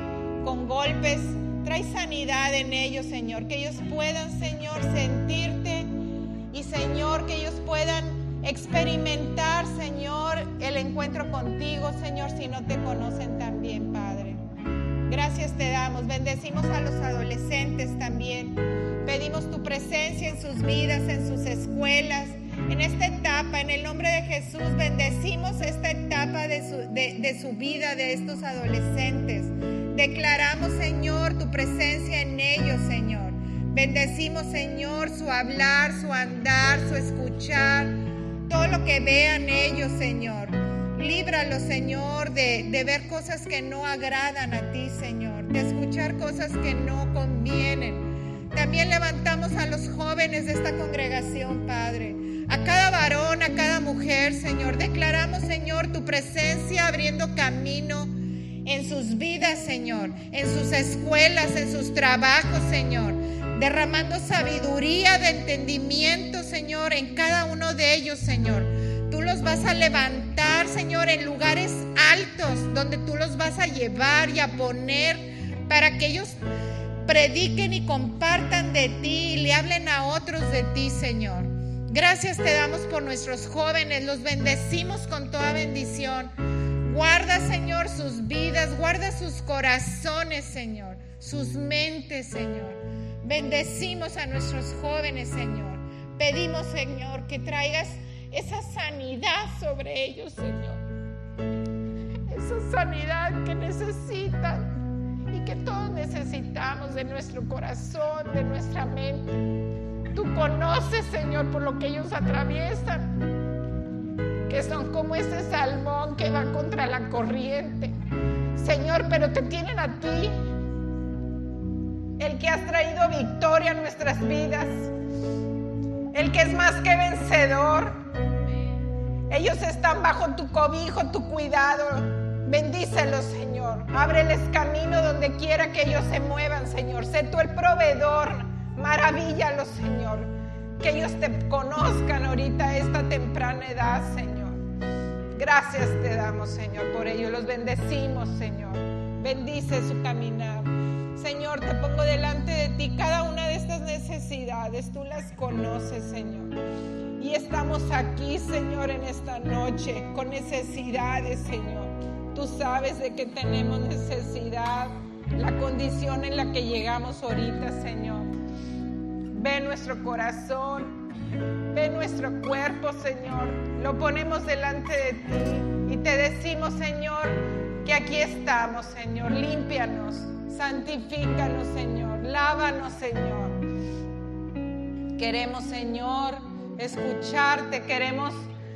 con golpes, trae sanidad en ellos, Señor. Que ellos puedan, Señor, sentirte y, Señor, que ellos puedan experimentar, Señor, el encuentro contigo, Señor, si no te conocen también, Padre. Gracias te damos. Bendecimos a los adolescentes también. Pedimos tu presencia en sus vidas, en sus escuelas, en esta etapa. En el nombre de Jesús, bendecimos esta etapa de su vida, de estos adolescentes. Declaramos, Señor, tu presencia en ellos, Señor. Bendecimos, Señor, su hablar, su andar, su escuchar, todo lo que vean ellos, Señor. Líbralos, Señor, de ver cosas que no agradan a ti, Señor, de escuchar cosas que no convienen. También levantamos a los jóvenes de esta congregación, Padre, a cada varón, a cada mujer, Señor. Declaramos, Señor, tu presencia abriendo camino en sus vidas, Señor, en sus escuelas, en sus trabajos, Señor, derramando sabiduría de entendimiento, Señor, en cada uno de ellos, Señor. Tú los vas a levantar, Señor, en lugares altos, donde tú los vas a llevar y a poner para que ellos prediquen y compartan de ti y le hablen a otros de ti, Señor. Gracias te damos por nuestros jóvenes, los bendecimos con toda bendición. Guarda, Señor, sus vidas, guarda sus corazones, Señor, sus mentes, Señor. Bendecimos a nuestros jóvenes, Señor. Pedimos, Señor, que traigas esa sanidad sobre ellos, Señor. Esa sanidad que necesitan y que todos necesitamos de nuestro corazón, de nuestra mente. Tú conoces, Señor, por lo que ellos atraviesan, que son como ese salmón que va contra la corriente, Señor, pero te tienen a ti, el que has traído victoria a nuestras vidas, el que es más que vencedor. Ellos están bajo tu cobijo, tu cuidado. Bendícelos, Señor. Ábreles camino donde quiera que ellos se muevan, Señor. Sé tú el proveedor. Maravíllalos, Señor. Que ellos te conozcan ahorita a esta temprana edad, Señor. Gracias te damos, Señor, por ello. Los bendecimos, Señor. Bendice su caminar. Señor, te pongo delante de ti cada una de estas necesidades. Tú las conoces, Señor. Y estamos aquí, Señor, en esta noche con necesidades, Señor. Tú sabes de que tenemos necesidad, la condición en la que llegamos ahorita, Señor. Ve nuestro corazón, ve nuestro cuerpo, Señor. Lo ponemos delante de ti y te decimos, Señor, que aquí estamos, Señor. Límpianos, santifícanos, Señor. Lávanos, Señor. Queremos, Señor, escucharte, queremos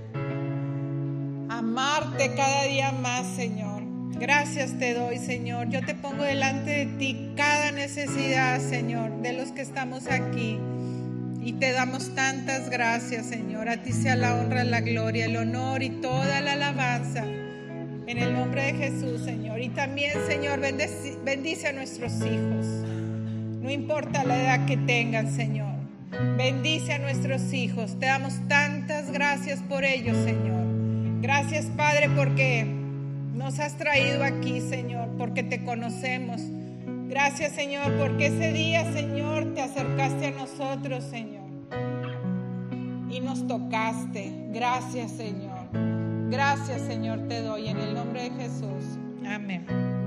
amarte cada día más, Señor. Gracias te doy, Señor. Yo te pongo delante de ti cada necesidad, Señor, de los que estamos aquí. Y te damos tantas gracias, Señor. A ti sea la honra, la gloria, el honor y toda la alabanza. En el nombre de Jesús, Señor. Y también, Señor, bendice a nuestros hijos. No importa la edad que tengan, Señor. Bendice a nuestros hijos. Te damos tantas gracias por ellos, Señor. Gracias, Padre, porque nos has traído aquí, Señor, porque te conocemos. Gracias, Señor, porque ese día, Señor, te acercaste a nosotros, Señor. Y aquí nos tocaste. Gracias, Señor. Gracias, Señor, te doy en el nombre de Jesús. Amén.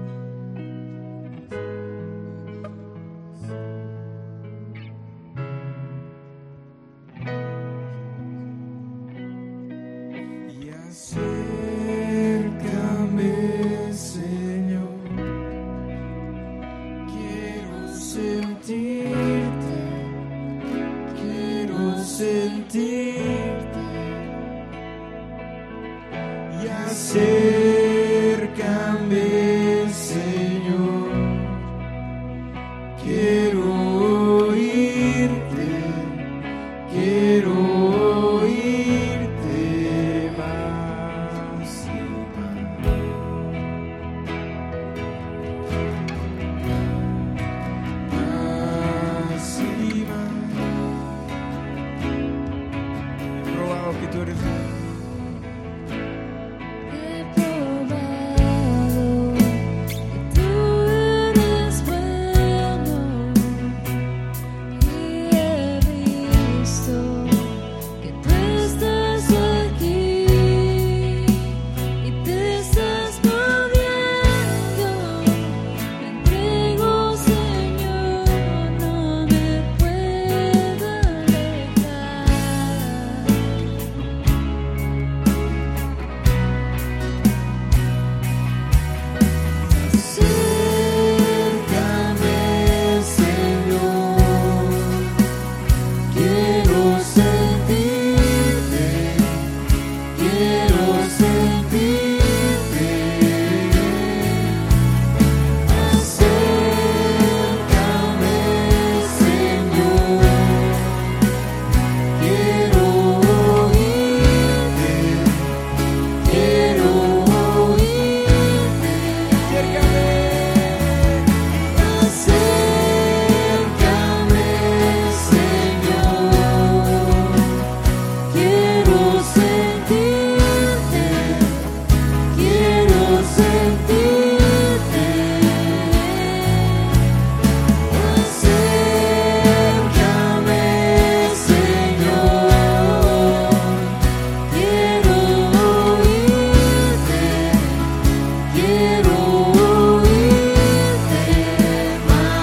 Y acércame, Señor, quiero sentirte, quiero sentirte. Y acércame, Señor, quiero oírte, quiero oírte más y más y más. He probado que tú eres He probado que tú eres bueno y he visto que tú estás aquí y te estás moviendo. Me entrego, Señor, no me puedo alejar. Acércame, Señor, quiero sentirte, quiero sentirte. Acércame, Señor, quiero oírte, quiero oírte. Acércame, Señor, quiero sentirte, quiero sentirte. Acércame, Señor, quiero oírte, quiero oírte más.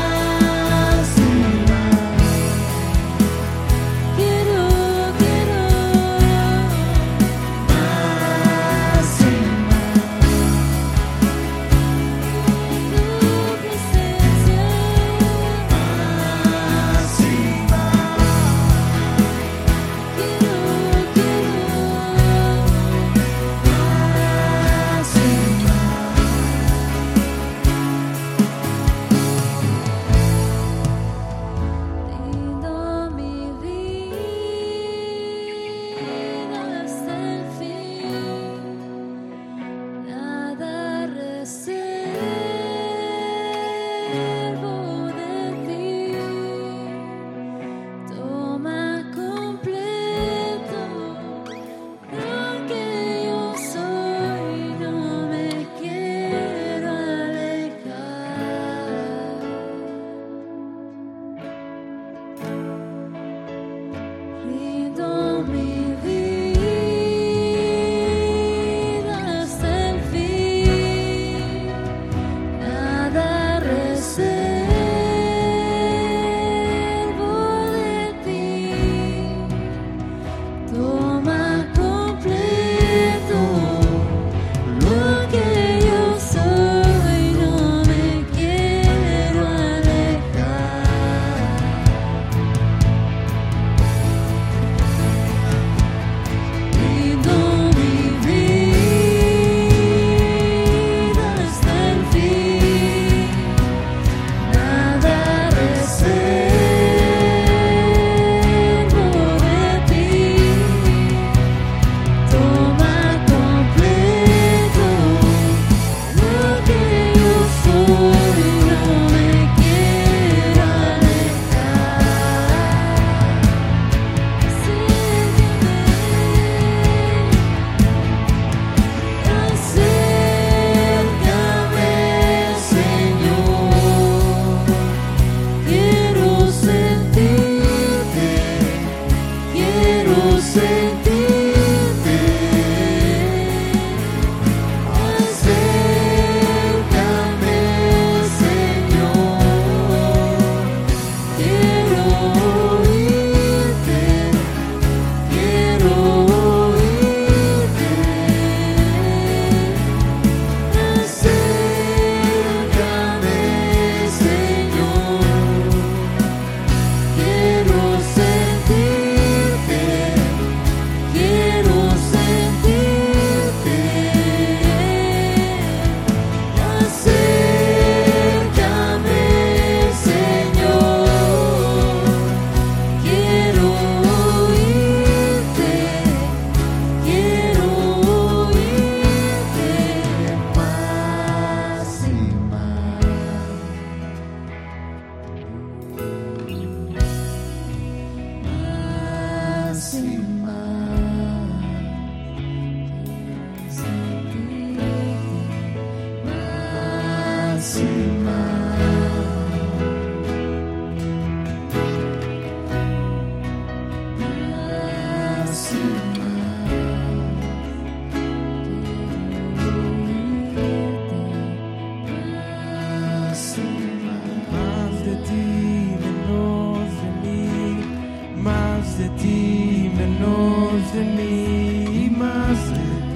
de mí y más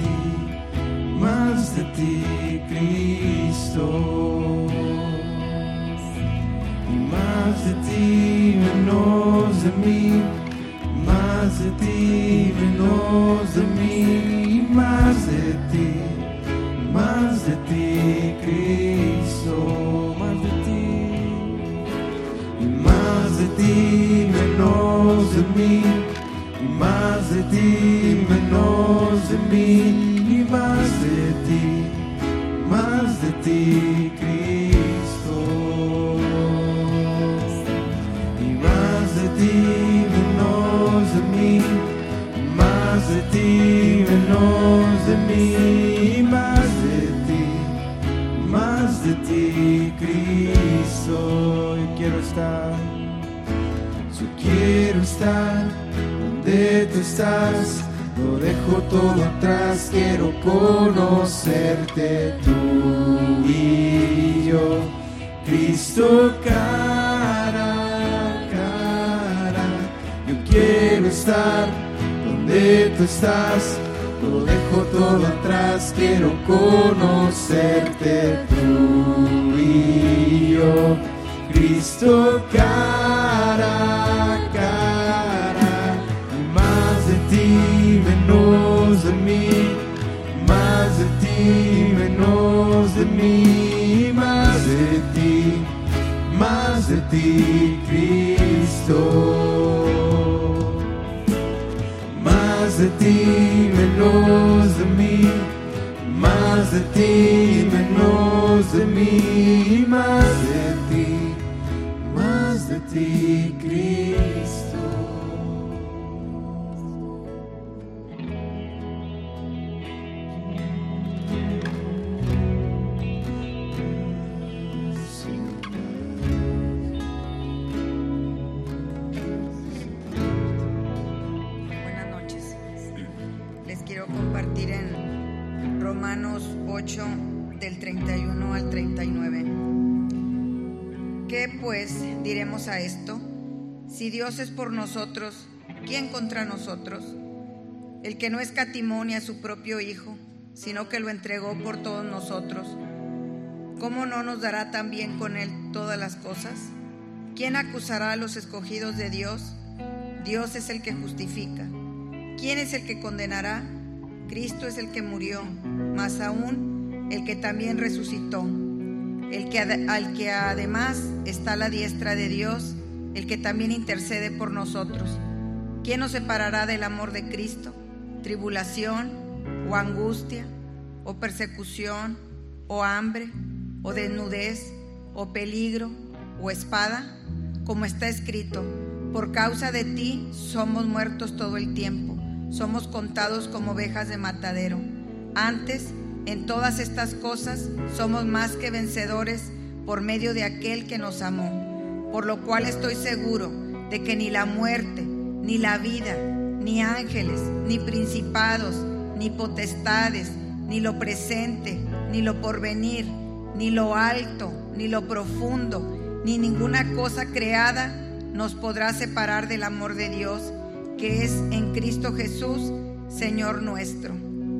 de ti, Cristo. Y más de ti, menos de mí, más de ti, menos de mí, y más de ti, Cristo, más de ti, y más de ti, menos de mí, y más de ti, menos de mí, y más de ti, Cristo, y más de ti, menos de mí, más de ti, menos de mí, más de ti, Cristo. Yo quiero estar donde tú estás, lo dejo todo atrás, quiero conocerte tú y yo, Cristo, cara a cara. Yo quiero estar donde tú estás, lo dejo todo atrás, quiero conocerte tú y yo, Cristo, cara a cara. Más de ti, menos de mí, más de ti, menos de mí, más de ti, Cristo. Más de ti, menos de mí, más de ti, menos de mí, más de ti, Cristo. Buenas noches. Les quiero compartir en Romanos 8, del 31 al 39. ¿Qué pues diremos a esto? Si Dios es por nosotros, ¿quién contra nosotros? El que no escatimó ni a su propio Hijo, sino que lo entregó por todos nosotros, ¿cómo no nos dará también con Él todas las cosas? ¿Quién acusará a los escogidos de Dios? Dios es el que justifica. ¿Quién es el que condenará? Cristo es el que murió, más aún el que también resucitó, al que además está a la diestra de Dios, el que también intercede por nosotros. ¿Quién nos separará del amor de Cristo? ¿Tribulación, o angustia, o persecución, o hambre, o desnudez, o peligro, o espada? Como está escrito: por causa de ti somos muertos todo el tiempo, somos contados como ovejas de matadero. Antes, en todas estas cosas somos más que vencedores por medio de aquel que nos amó. Por lo cual estoy seguro de que ni la muerte, ni la vida, ni ángeles, ni principados, ni potestades, ni lo presente, ni lo porvenir, ni lo alto, ni lo profundo, ni ninguna cosa creada nos podrá separar del amor de Dios, que es en Cristo Jesús, Señor nuestro.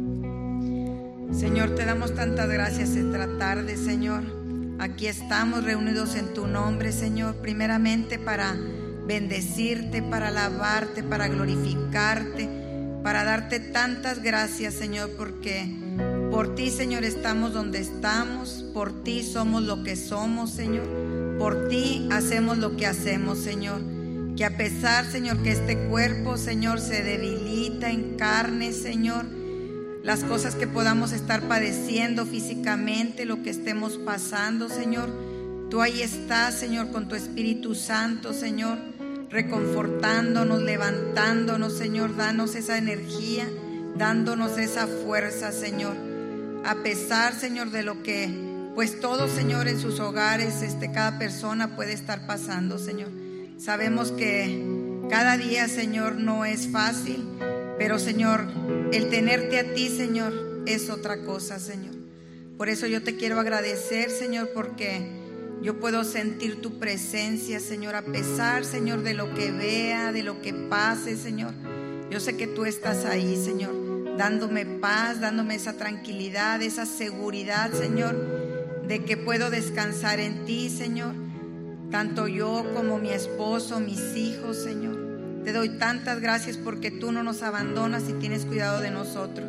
Señor, te damos tantas gracias esta tarde, Señor. Aquí estamos reunidos en tu nombre, Señor, primeramente para bendecirte, para alabarte, para glorificarte, para darte tantas gracias, Señor, porque por ti, Señor, estamos donde estamos, por ti somos lo que somos, Señor, por ti hacemos lo que hacemos, Señor. Que a pesar, Señor, que este cuerpo, Señor, se debilita en carne, Señor, las cosas que podamos estar padeciendo físicamente, lo que estemos pasando, Señor, tú ahí estás, Señor, con tu Espíritu Santo, Señor, reconfortándonos, levantándonos, Señor, danos esa energía, dándonos esa fuerza, Señor, a pesar, Señor, de lo que, pues todos, Señor, en sus hogares, cada persona puede estar pasando, Señor. Sabemos que cada día, Señor, no es fácil, pero, Señor, el tenerte a ti, Señor, es otra cosa, Señor. Por eso yo te quiero agradecer, Señor, porque yo puedo sentir tu presencia, Señor, a pesar, Señor, de lo que vea, de lo que pase, Señor. Yo sé que tú estás ahí, Señor, dándome paz, dándome esa tranquilidad, esa seguridad, Señor, de que puedo descansar en ti, Señor. Tanto yo como mi esposo, mis hijos, Señor. Te doy tantas gracias porque tú no nos abandonas y tienes cuidado de nosotros.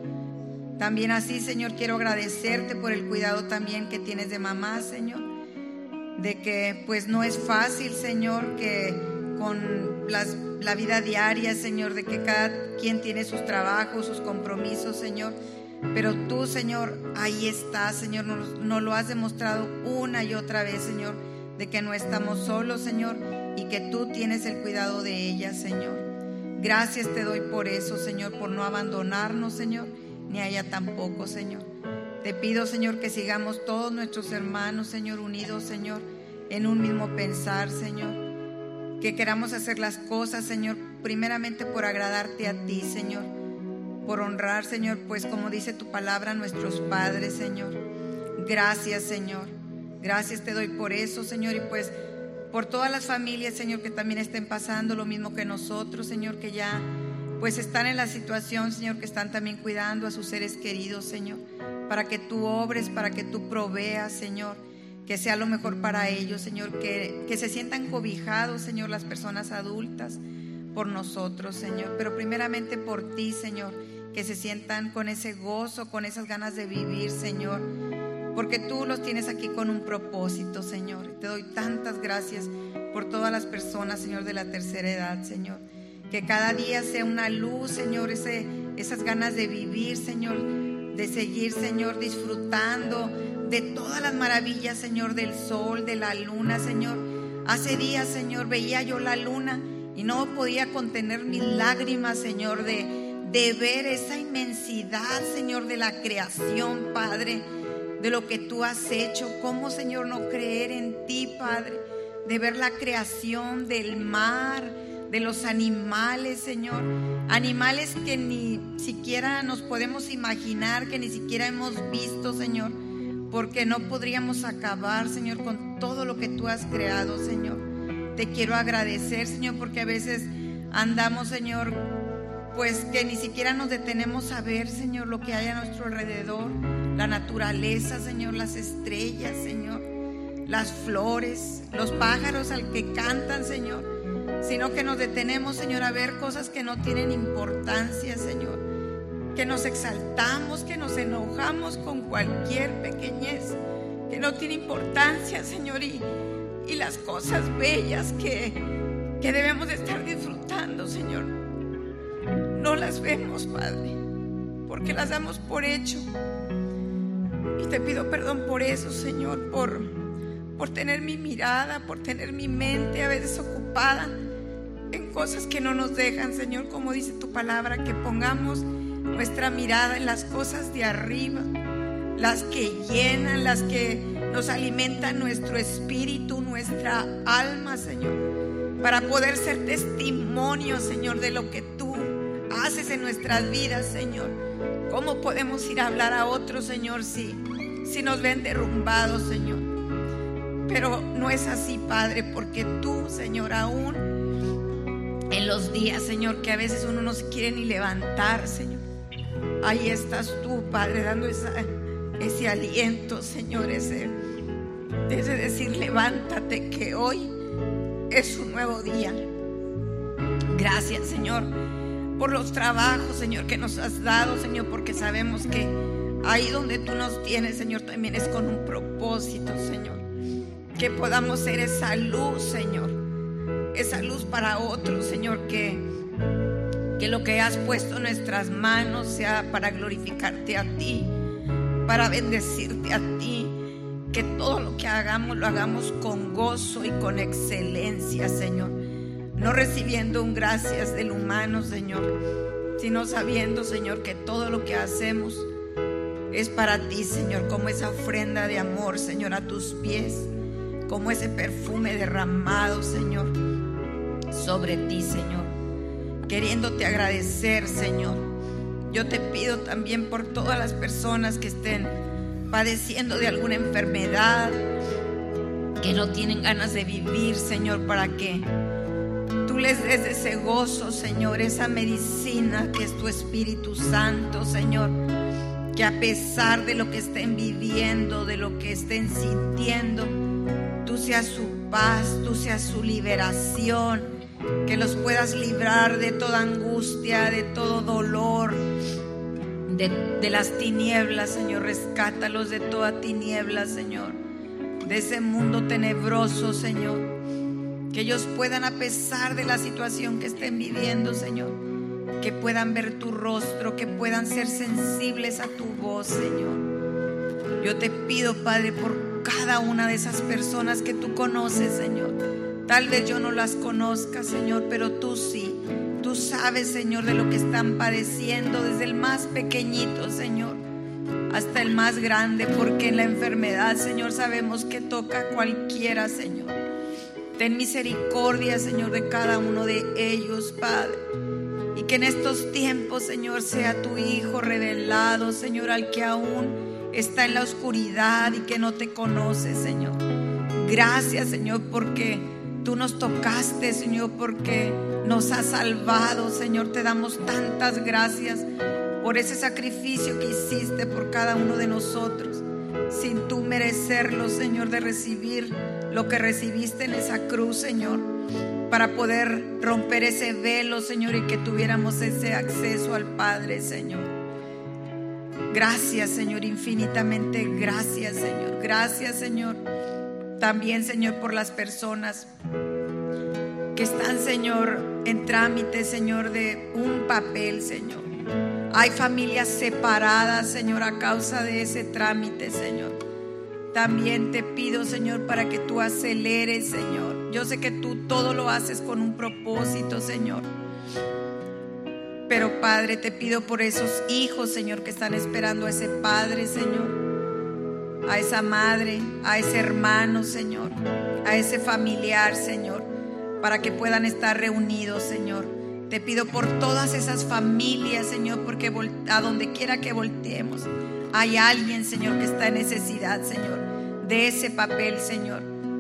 También así, Señor, quiero agradecerte por el cuidado también que tienes de mamá, Señor. De que pues no es fácil, Señor, que con la vida diaria, Señor, de que cada quien tiene sus trabajos, sus compromisos, Señor. Pero tú, Señor, ahí estás, Señor, nos lo has demostrado una y otra vez, Señor, de que no estamos solos, Señor, y que tú tienes el cuidado de ellas, Señor. Gracias te doy por eso, Señor, por no abandonarnos, Señor, ni a ella tampoco, Señor. Te pido, Señor, que sigamos todos nuestros hermanos, Señor, unidos, Señor, en un mismo pensar, Señor. Que queramos hacer las cosas, Señor, primeramente por agradarte a ti, Señor. Por honrar, Señor, pues como dice tu palabra, a nuestros padres, Señor. Gracias, Señor. Gracias te doy por eso, Señor, y pues por todas las familias, Señor, que también estén pasando lo mismo que nosotros, Señor, que ya pues están en la situación, Señor, que están también cuidando a sus seres queridos, Señor, para que tú obres, para que tú proveas, Señor, que sea lo mejor para ellos, Señor, que se sientan cobijados, Señor, las personas adultas por nosotros, Señor, pero primeramente por ti, Señor, que se sientan con ese gozo, con esas ganas de vivir, Señor, porque tú los tienes aquí con un propósito, Señor. Te doy tantas gracias por todas las personas, Señor, de la tercera edad, Señor. Que cada día sea una luz, Señor, esas ganas de vivir, Señor, de seguir, Señor, disfrutando de todas las maravillas, Señor, del sol, de la luna, Señor. Hace días, Señor, veía yo la luna y no podía contener mis lágrimas, Señor, de ver esa inmensidad, Señor, de la creación, Padre, de lo que tú has hecho. ¿Cómo, Señor, no creer en ti, Padre? De ver la creación del mar, de los animales, Señor. Animales que ni siquiera nos podemos imaginar, que ni siquiera hemos visto, Señor, porque no podríamos acabar, Señor, con todo lo que tú has creado, Señor. Te quiero agradecer, Señor, porque a veces andamos, Señor, pues que ni siquiera nos detenemos a ver, Señor, lo que hay a nuestro alrededor, la naturaleza, Señor, las estrellas, Señor, las flores, los pájaros al que cantan, Señor, sino que nos detenemos, Señor, a ver cosas que no tienen importancia, Señor, que nos exaltamos, que nos enojamos con cualquier pequeñez que no tiene importancia, Señor, y las cosas bellas que debemos de estar disfrutando, Señor, no las vemos, Padre, porque las damos por hecho. Y te pido perdón por eso, Señor, por tener mi mirada, por tener mi mente a veces ocupada en cosas que no nos dejan, Señor, como dice tu palabra, que pongamos nuestra mirada en las cosas de arriba, las que llenan, las que nos alimentan nuestro espíritu, nuestra alma, Señor, para poder ser testimonio, Señor, de lo que tú haces en nuestras vidas, Señor. ¿Cómo podemos ir a hablar a otros, Señor, si nos ven derrumbados, Señor? Pero no es así, Padre, porque tú, Señor, aún en los días, Señor, que a veces uno no se quiere ni levantar, Señor, ahí estás tú, Padre, dando ese aliento, Señor, ese decir, levántate, que hoy es un nuevo día. Gracias, Señor, por los trabajos, Señor, que nos has dado, Señor, porque sabemos que ahí donde tú nos tienes, Señor, también es con un propósito, Señor, que podamos ser esa luz, Señor, esa luz para otros, Señor, que lo que has puesto en nuestras manos sea para glorificarte a ti, para bendecirte a ti, que todo lo que hagamos lo hagamos con gozo y con excelencia, Señor, no recibiendo un gracias del humano, Señor, sino sabiendo, Señor, que todo lo que hacemos es para ti, Señor, como esa ofrenda de amor, Señor, a tus pies, como ese perfume derramado, Señor, sobre ti, Señor, queriéndote agradecer, Señor. Yo te pido también por todas las personas que estén padeciendo de alguna enfermedad, que no tienen ganas de vivir, Señor, para que tú tú les des ese gozo, Señor, esa medicina que es tu Espíritu Santo, Señor. Que a pesar de lo que estén viviendo, de lo que estén sintiendo, tú seas su paz, tú seas su liberación, que los puedas librar de toda angustia, de todo dolor, de las tinieblas, Señor. Rescátalos de toda tiniebla, Señor, de ese mundo tenebroso, Señor. Que ellos puedan, a pesar de la situación que estén viviendo, Señor, que puedan ver tu rostro, que puedan ser sensibles a tu voz, Señor. Yo te pido, Padre, por cada una de esas personas que tú conoces, Señor. Tal vez yo no las conozca, Señor, pero tú sí. Tú sabes, Señor, de lo que están padeciendo, desde el más pequeñito, Señor, hasta el más grande, porque en la enfermedad, Señor, sabemos que toca a cualquiera, Señor. Ten misericordia, Señor, de cada uno de ellos, Padre. Y que en estos tiempos, Señor, sea tu Hijo revelado, Señor, al que aún está en la oscuridad y que no te conoce, Señor. Gracias, Señor, porque tú nos tocaste, Señor, porque nos has salvado, Señor. Te damos tantas gracias por ese sacrificio que hiciste por cada uno de nosotros, sin tú merecerlo, Señor, de recibir lo que recibiste en esa cruz, Señor, para poder romper ese velo, Señor, y que tuviéramos ese acceso al Padre, Señor. Gracias, Señor, infinitamente gracias, Señor. Gracias, Señor, también, Señor, por las personas que están, Señor, en trámite, Señor, de un papel, Señor. Hay familias separadas, Señor, a causa de ese trámite, Señor. También te pido, Señor, para que tú aceleres, Señor. Yo sé que tú todo lo haces con un propósito, Señor. Pero, Padre, te pido por esos hijos, Señor, que están esperando a ese padre, Señor, a esa madre, a ese hermano, Señor, a ese familiar, Señor, para que puedan estar reunidos, Señor. Te pido por todas esas familias, Señor, porque a donde quiera que volteemos hay alguien, Señor, que está en necesidad, Señor, de ese papel, Señor.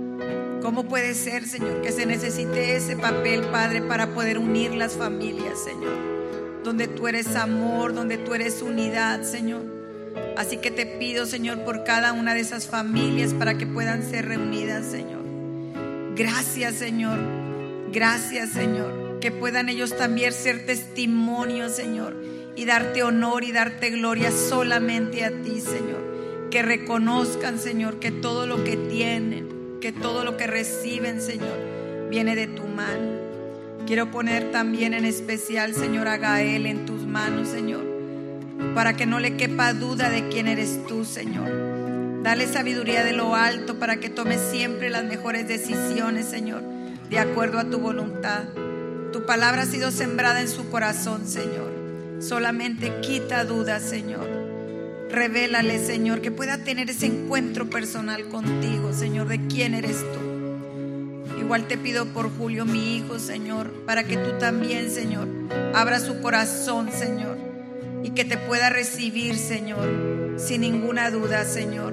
¿Cómo puede ser, Señor, que se necesite ese papel, Padre, para poder unir las familias, Señor? Donde tú eres amor, donde tú eres unidad, Señor. Así que te pido, Señor, por cada una de esas familias para que puedan ser reunidas, Señor. Gracias, Señor. Gracias, Señor. Que puedan ellos también ser testimonios, Señor, y darte honor y darte gloria solamente a ti, Señor. Que reconozcan, Señor, que todo lo que tienen, que todo lo que reciben, Señor, viene de tu mano. Quiero poner también en especial, Señor, a Gael en tus manos, Señor, para que no le quepa duda de quién eres tú, Señor. Dale sabiduría de lo alto para que tome siempre las mejores decisiones, Señor, de acuerdo a tu voluntad. Tu palabra ha sido sembrada en su corazón, Señor. Solamente quita dudas, Señor. Revélale, Señor, que pueda tener ese encuentro personal contigo, Señor, de quién eres tú. Igual te pido por Julio, mi hijo, Señor, para que tú también, Señor, abra su corazón, Señor, y que te pueda recibir, Señor, sin ninguna duda, Señor.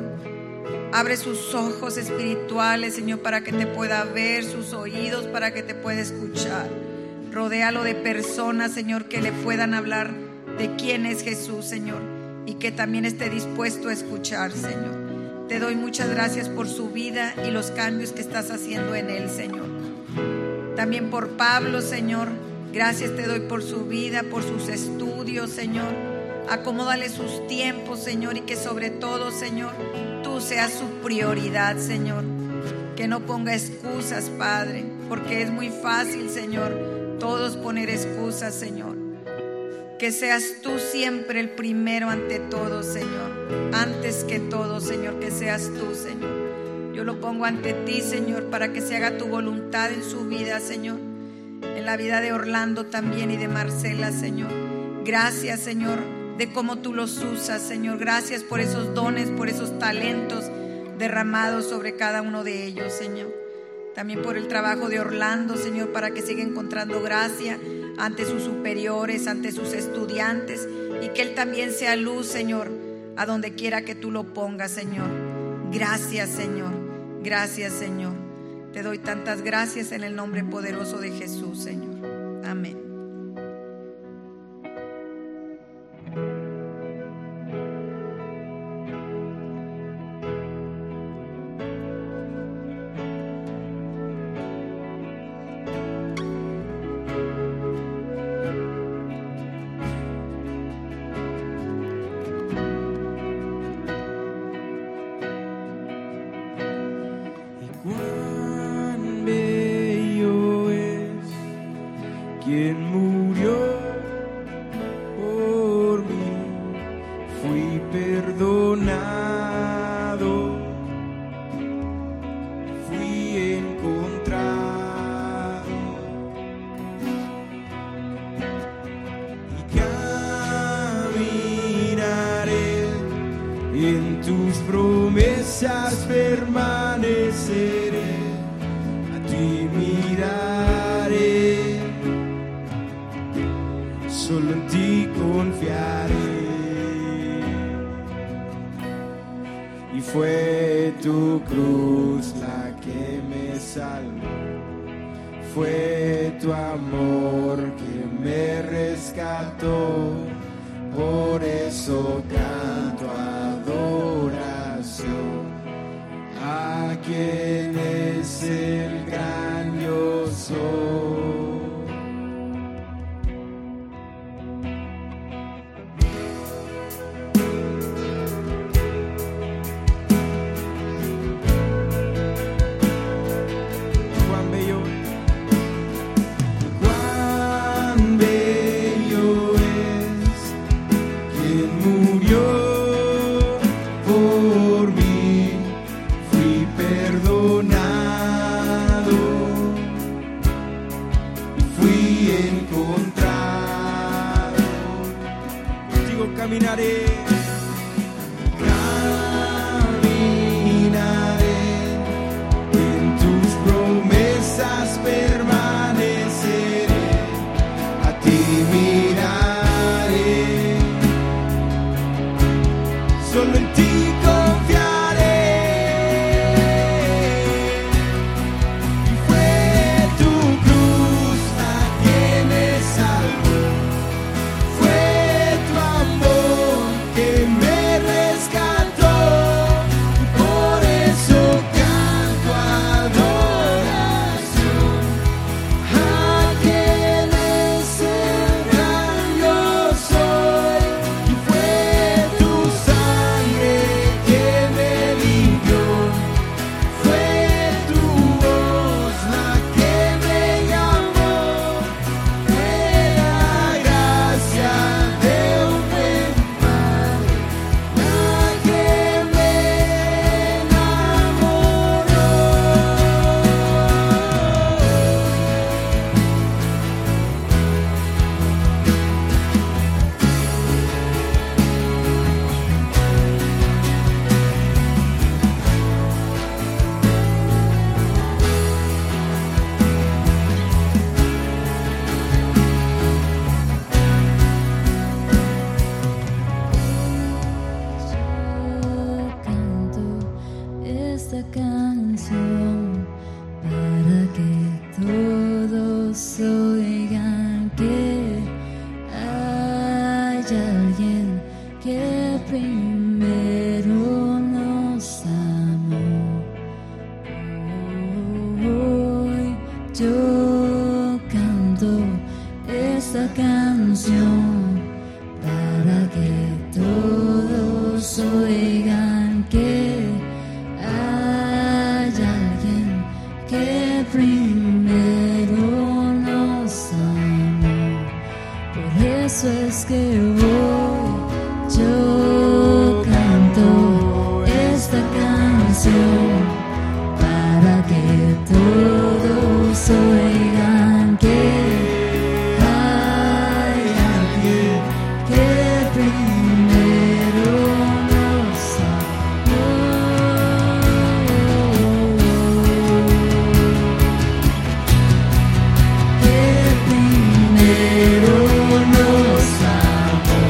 Abre sus ojos espirituales, Señor, para que te pueda ver, sus oídos para que te pueda escuchar. Rodéalo de personas, Señor, que le puedan hablar de quién es Jesús, Señor, y que también esté dispuesto a escuchar, Señor. Te doy muchas gracias por su vida y los cambios que estás haciendo en él, Señor. También por Pablo, Señor. Gracias te doy por su vida, por sus estudios, Señor. Acomódale sus tiempos, Señor, y que sobre todo, Señor, tú seas su prioridad, Señor. Que no ponga excusas, Padre, porque es muy fácil, Señor, todos poner excusas, Señor. Que seas tú siempre el primero ante todo, Señor. Antes que todo, Señor, que seas tú, Señor. Yo lo pongo ante ti, Señor, para que se haga tu voluntad en su vida, Señor. En la vida de Orlando también y de Marcela, Señor. Gracias, Señor, de cómo tú los usas, Señor. Gracias por esos dones, por esos talentos derramados sobre cada uno de ellos, Señor. También por el trabajo de Orlando, Señor, para que siga encontrando gracia ante sus superiores, ante sus estudiantes, y que él también sea luz, Señor, a donde quiera que tú lo pongas, Señor. Gracias, Señor. Gracias, Señor. Te doy tantas gracias en el nombre poderoso de Jesús, Señor. Amén. Cuán bello es quien murió por mí, fui perdonado, fui encontrado y caminaré en tus promesas, permaneceré, a ti miraré, solo en ti confiaré. Y fue tu cruz la que me salvó, fue tu amor que me rescató, por eso canto adoración a quien es el gran yo soy. Cuán bello, cuán bello es quien murió por mí, fui perdonado, fui encontrado. Digo, caminaré, caminaré en tus promesas, permaneceré, a ti miraré, solo en ti confiaré. Y fue tu cruz la que me salvó, fue tu amor que me rescató, y por eso canto adoración a quien es el gran yo soy. Y fue tu sangre que me limpió, fue tu voz la que me llamó, fue la gracia de un buen Padre la que me enamoró. Yo canto esta canción para que todos oigan que hay alguien que primero nos amó. Hoy yo canto esta canción para que todos oigan que hay alguien que primero nos amó. Por eso es que hoy yo canto esta canción para que todos oigan que hay alguien que primero nos amó, que primero nos amó.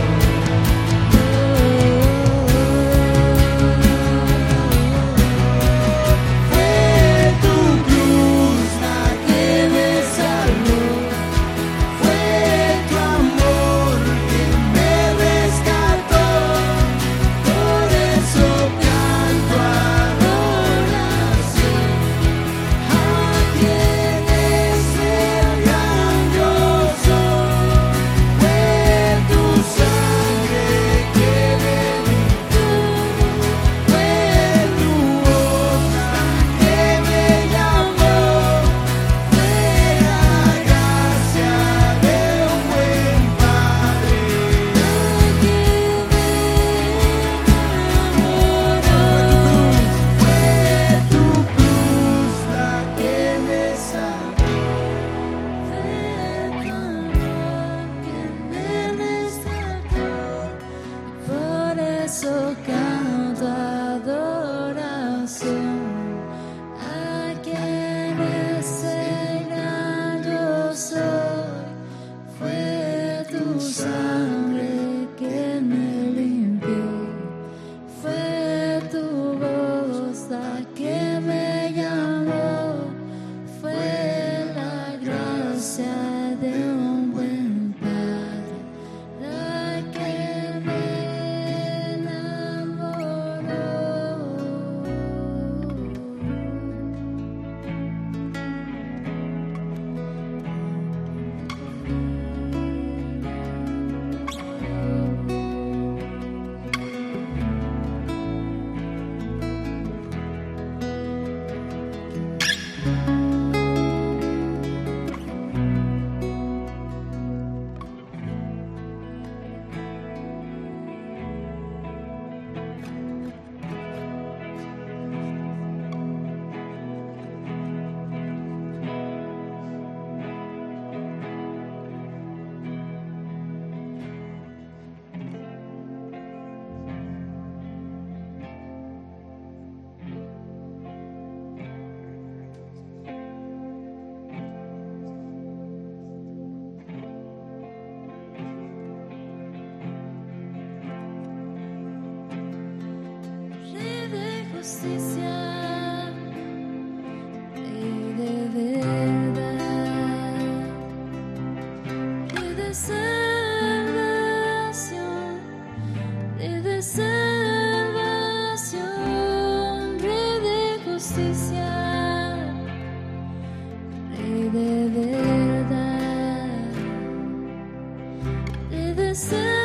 de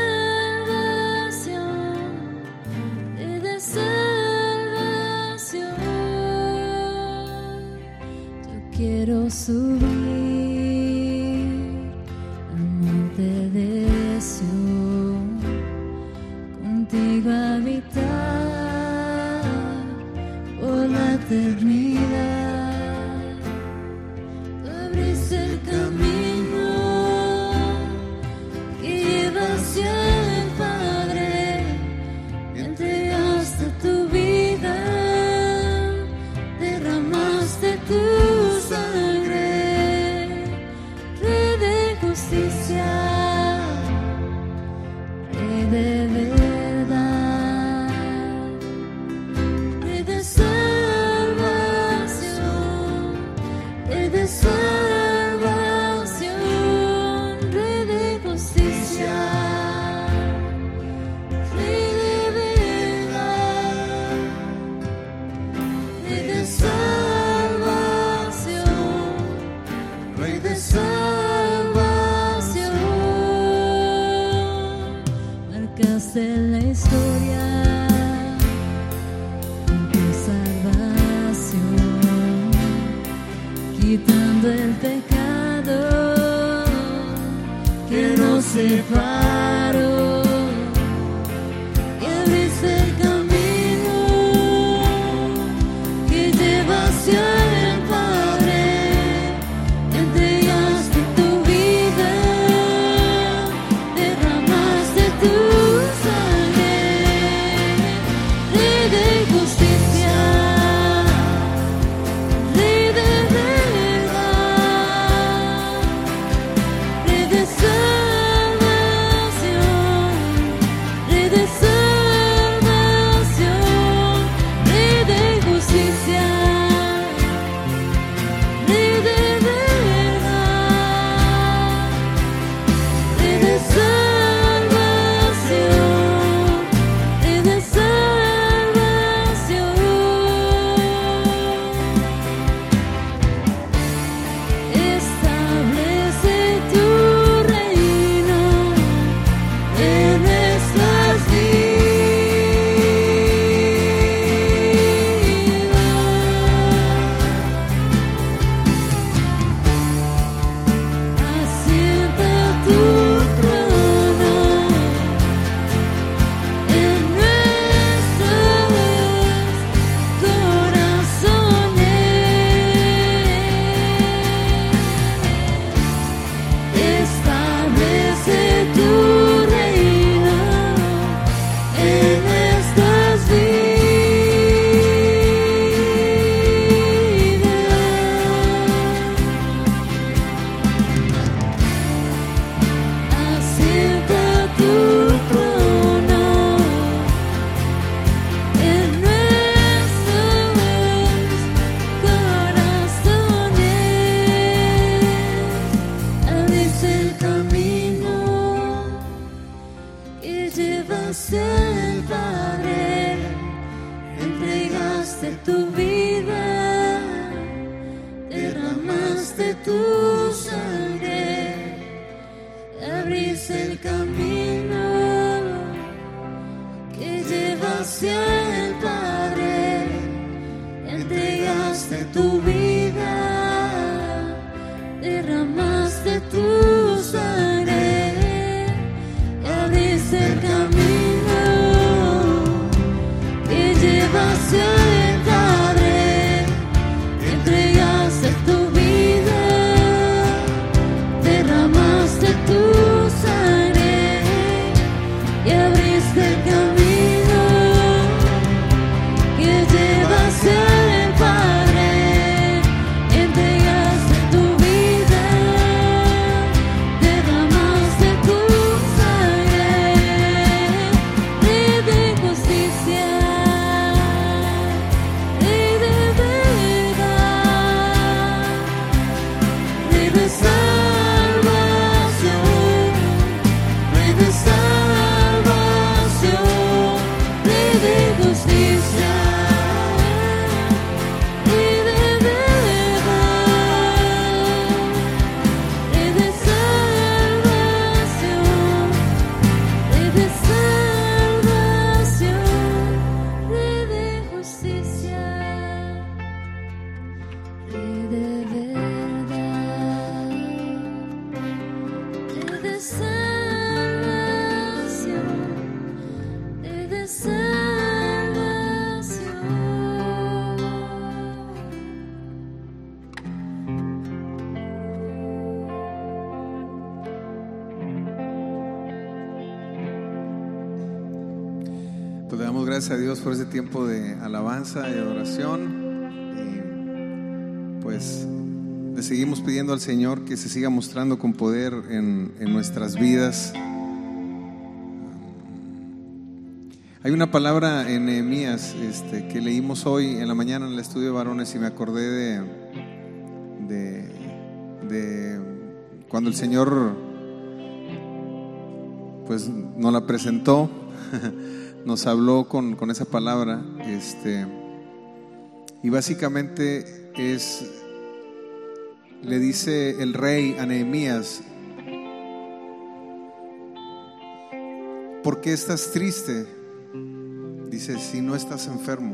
salvación, Rey de salvación. Yo quiero subir al monte de Sión, contigo habitar por la eternidad. Tú abriste el camino que lleva hacia el Padre, entregaste tu vida, derramaste tu sangre, Rey de justicia, Rey de verdad, Rey de salvación, Rey de salvación, Rey de justicia, Rey de verdad, Rey de salvación, Rey de salvación. Marcaste la historia con tu salvación, quitando el pecado que nos separó, y abriste el camino que lleva hacia el Padre, entregaste tu vida, derramaste tu sangre, Rey de justicia, Rey de verdad, Rey de salvación, Pues le damos gracias a Dios por ese tiempo de alabanza y adoración. Y pues le seguimos pidiendo al Señor que se siga mostrando con poder en nuestras vidas. Hay una palabra en Nehemías que leímos hoy en la mañana en el estudio de varones y me acordé de cuando el Señor pues nos la presentó. Nos habló con esa palabra, y básicamente le dice el rey a Nehemías: ¿por qué estás triste? Dice: si no estás enfermo.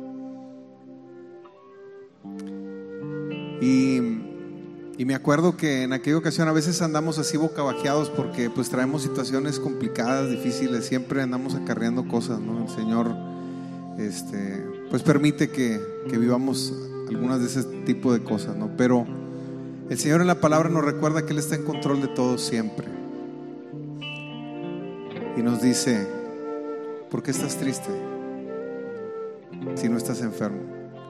Y me acuerdo que en aquella ocasión a veces andamos así bocabajeados porque pues traemos situaciones complicadas, difíciles, siempre andamos acarreando cosas, ¿no? El Señor pues permite que vivamos algunas de ese tipo de cosas, ¿no? Pero el Señor en la palabra nos recuerda que Él está en control de todo siempre. Y nos dice: ¿por qué estás triste si no estás enfermo?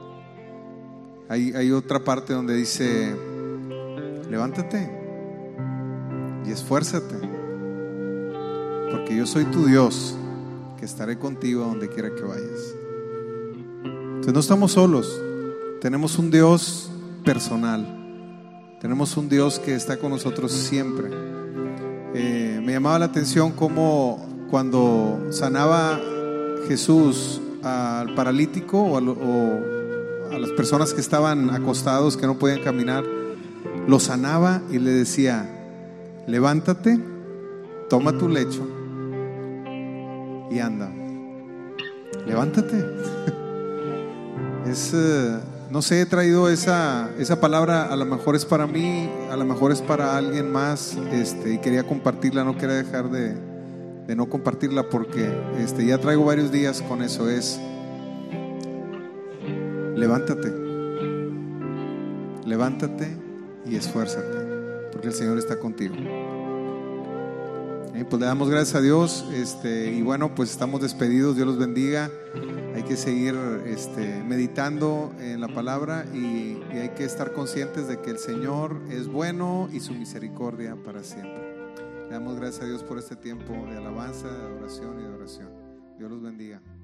Hay otra parte donde dice: levántate y esfuérzate, porque yo soy tu Dios, que estaré contigo a donde quiera que vayas. Entonces no estamos solos, tenemos un Dios personal, tenemos un Dios que está con nosotros siempre. Me llamaba la atención cómo cuando sanaba Jesús al paralítico o a las personas que estaban acostados, que no podían caminar, lo sanaba y le decía: levántate, toma tu lecho y anda. Levántate. No sé, he traído esa palabra, a lo mejor es para mí, a lo mejor es para alguien más, y quería compartirla, no quería dejar de no compartirla porque ya traigo varios días con eso. Levántate y esfuérzate, porque el Señor está contigo. Pues le damos gracias a Dios, y bueno, pues estamos despedidos. Dios los bendiga. Hay que seguir meditando en la palabra y hay que estar conscientes de que el Señor es bueno y su misericordia para siempre. Le damos gracias a Dios por este tiempo de alabanza, de adoración y de oración. Dios los bendiga.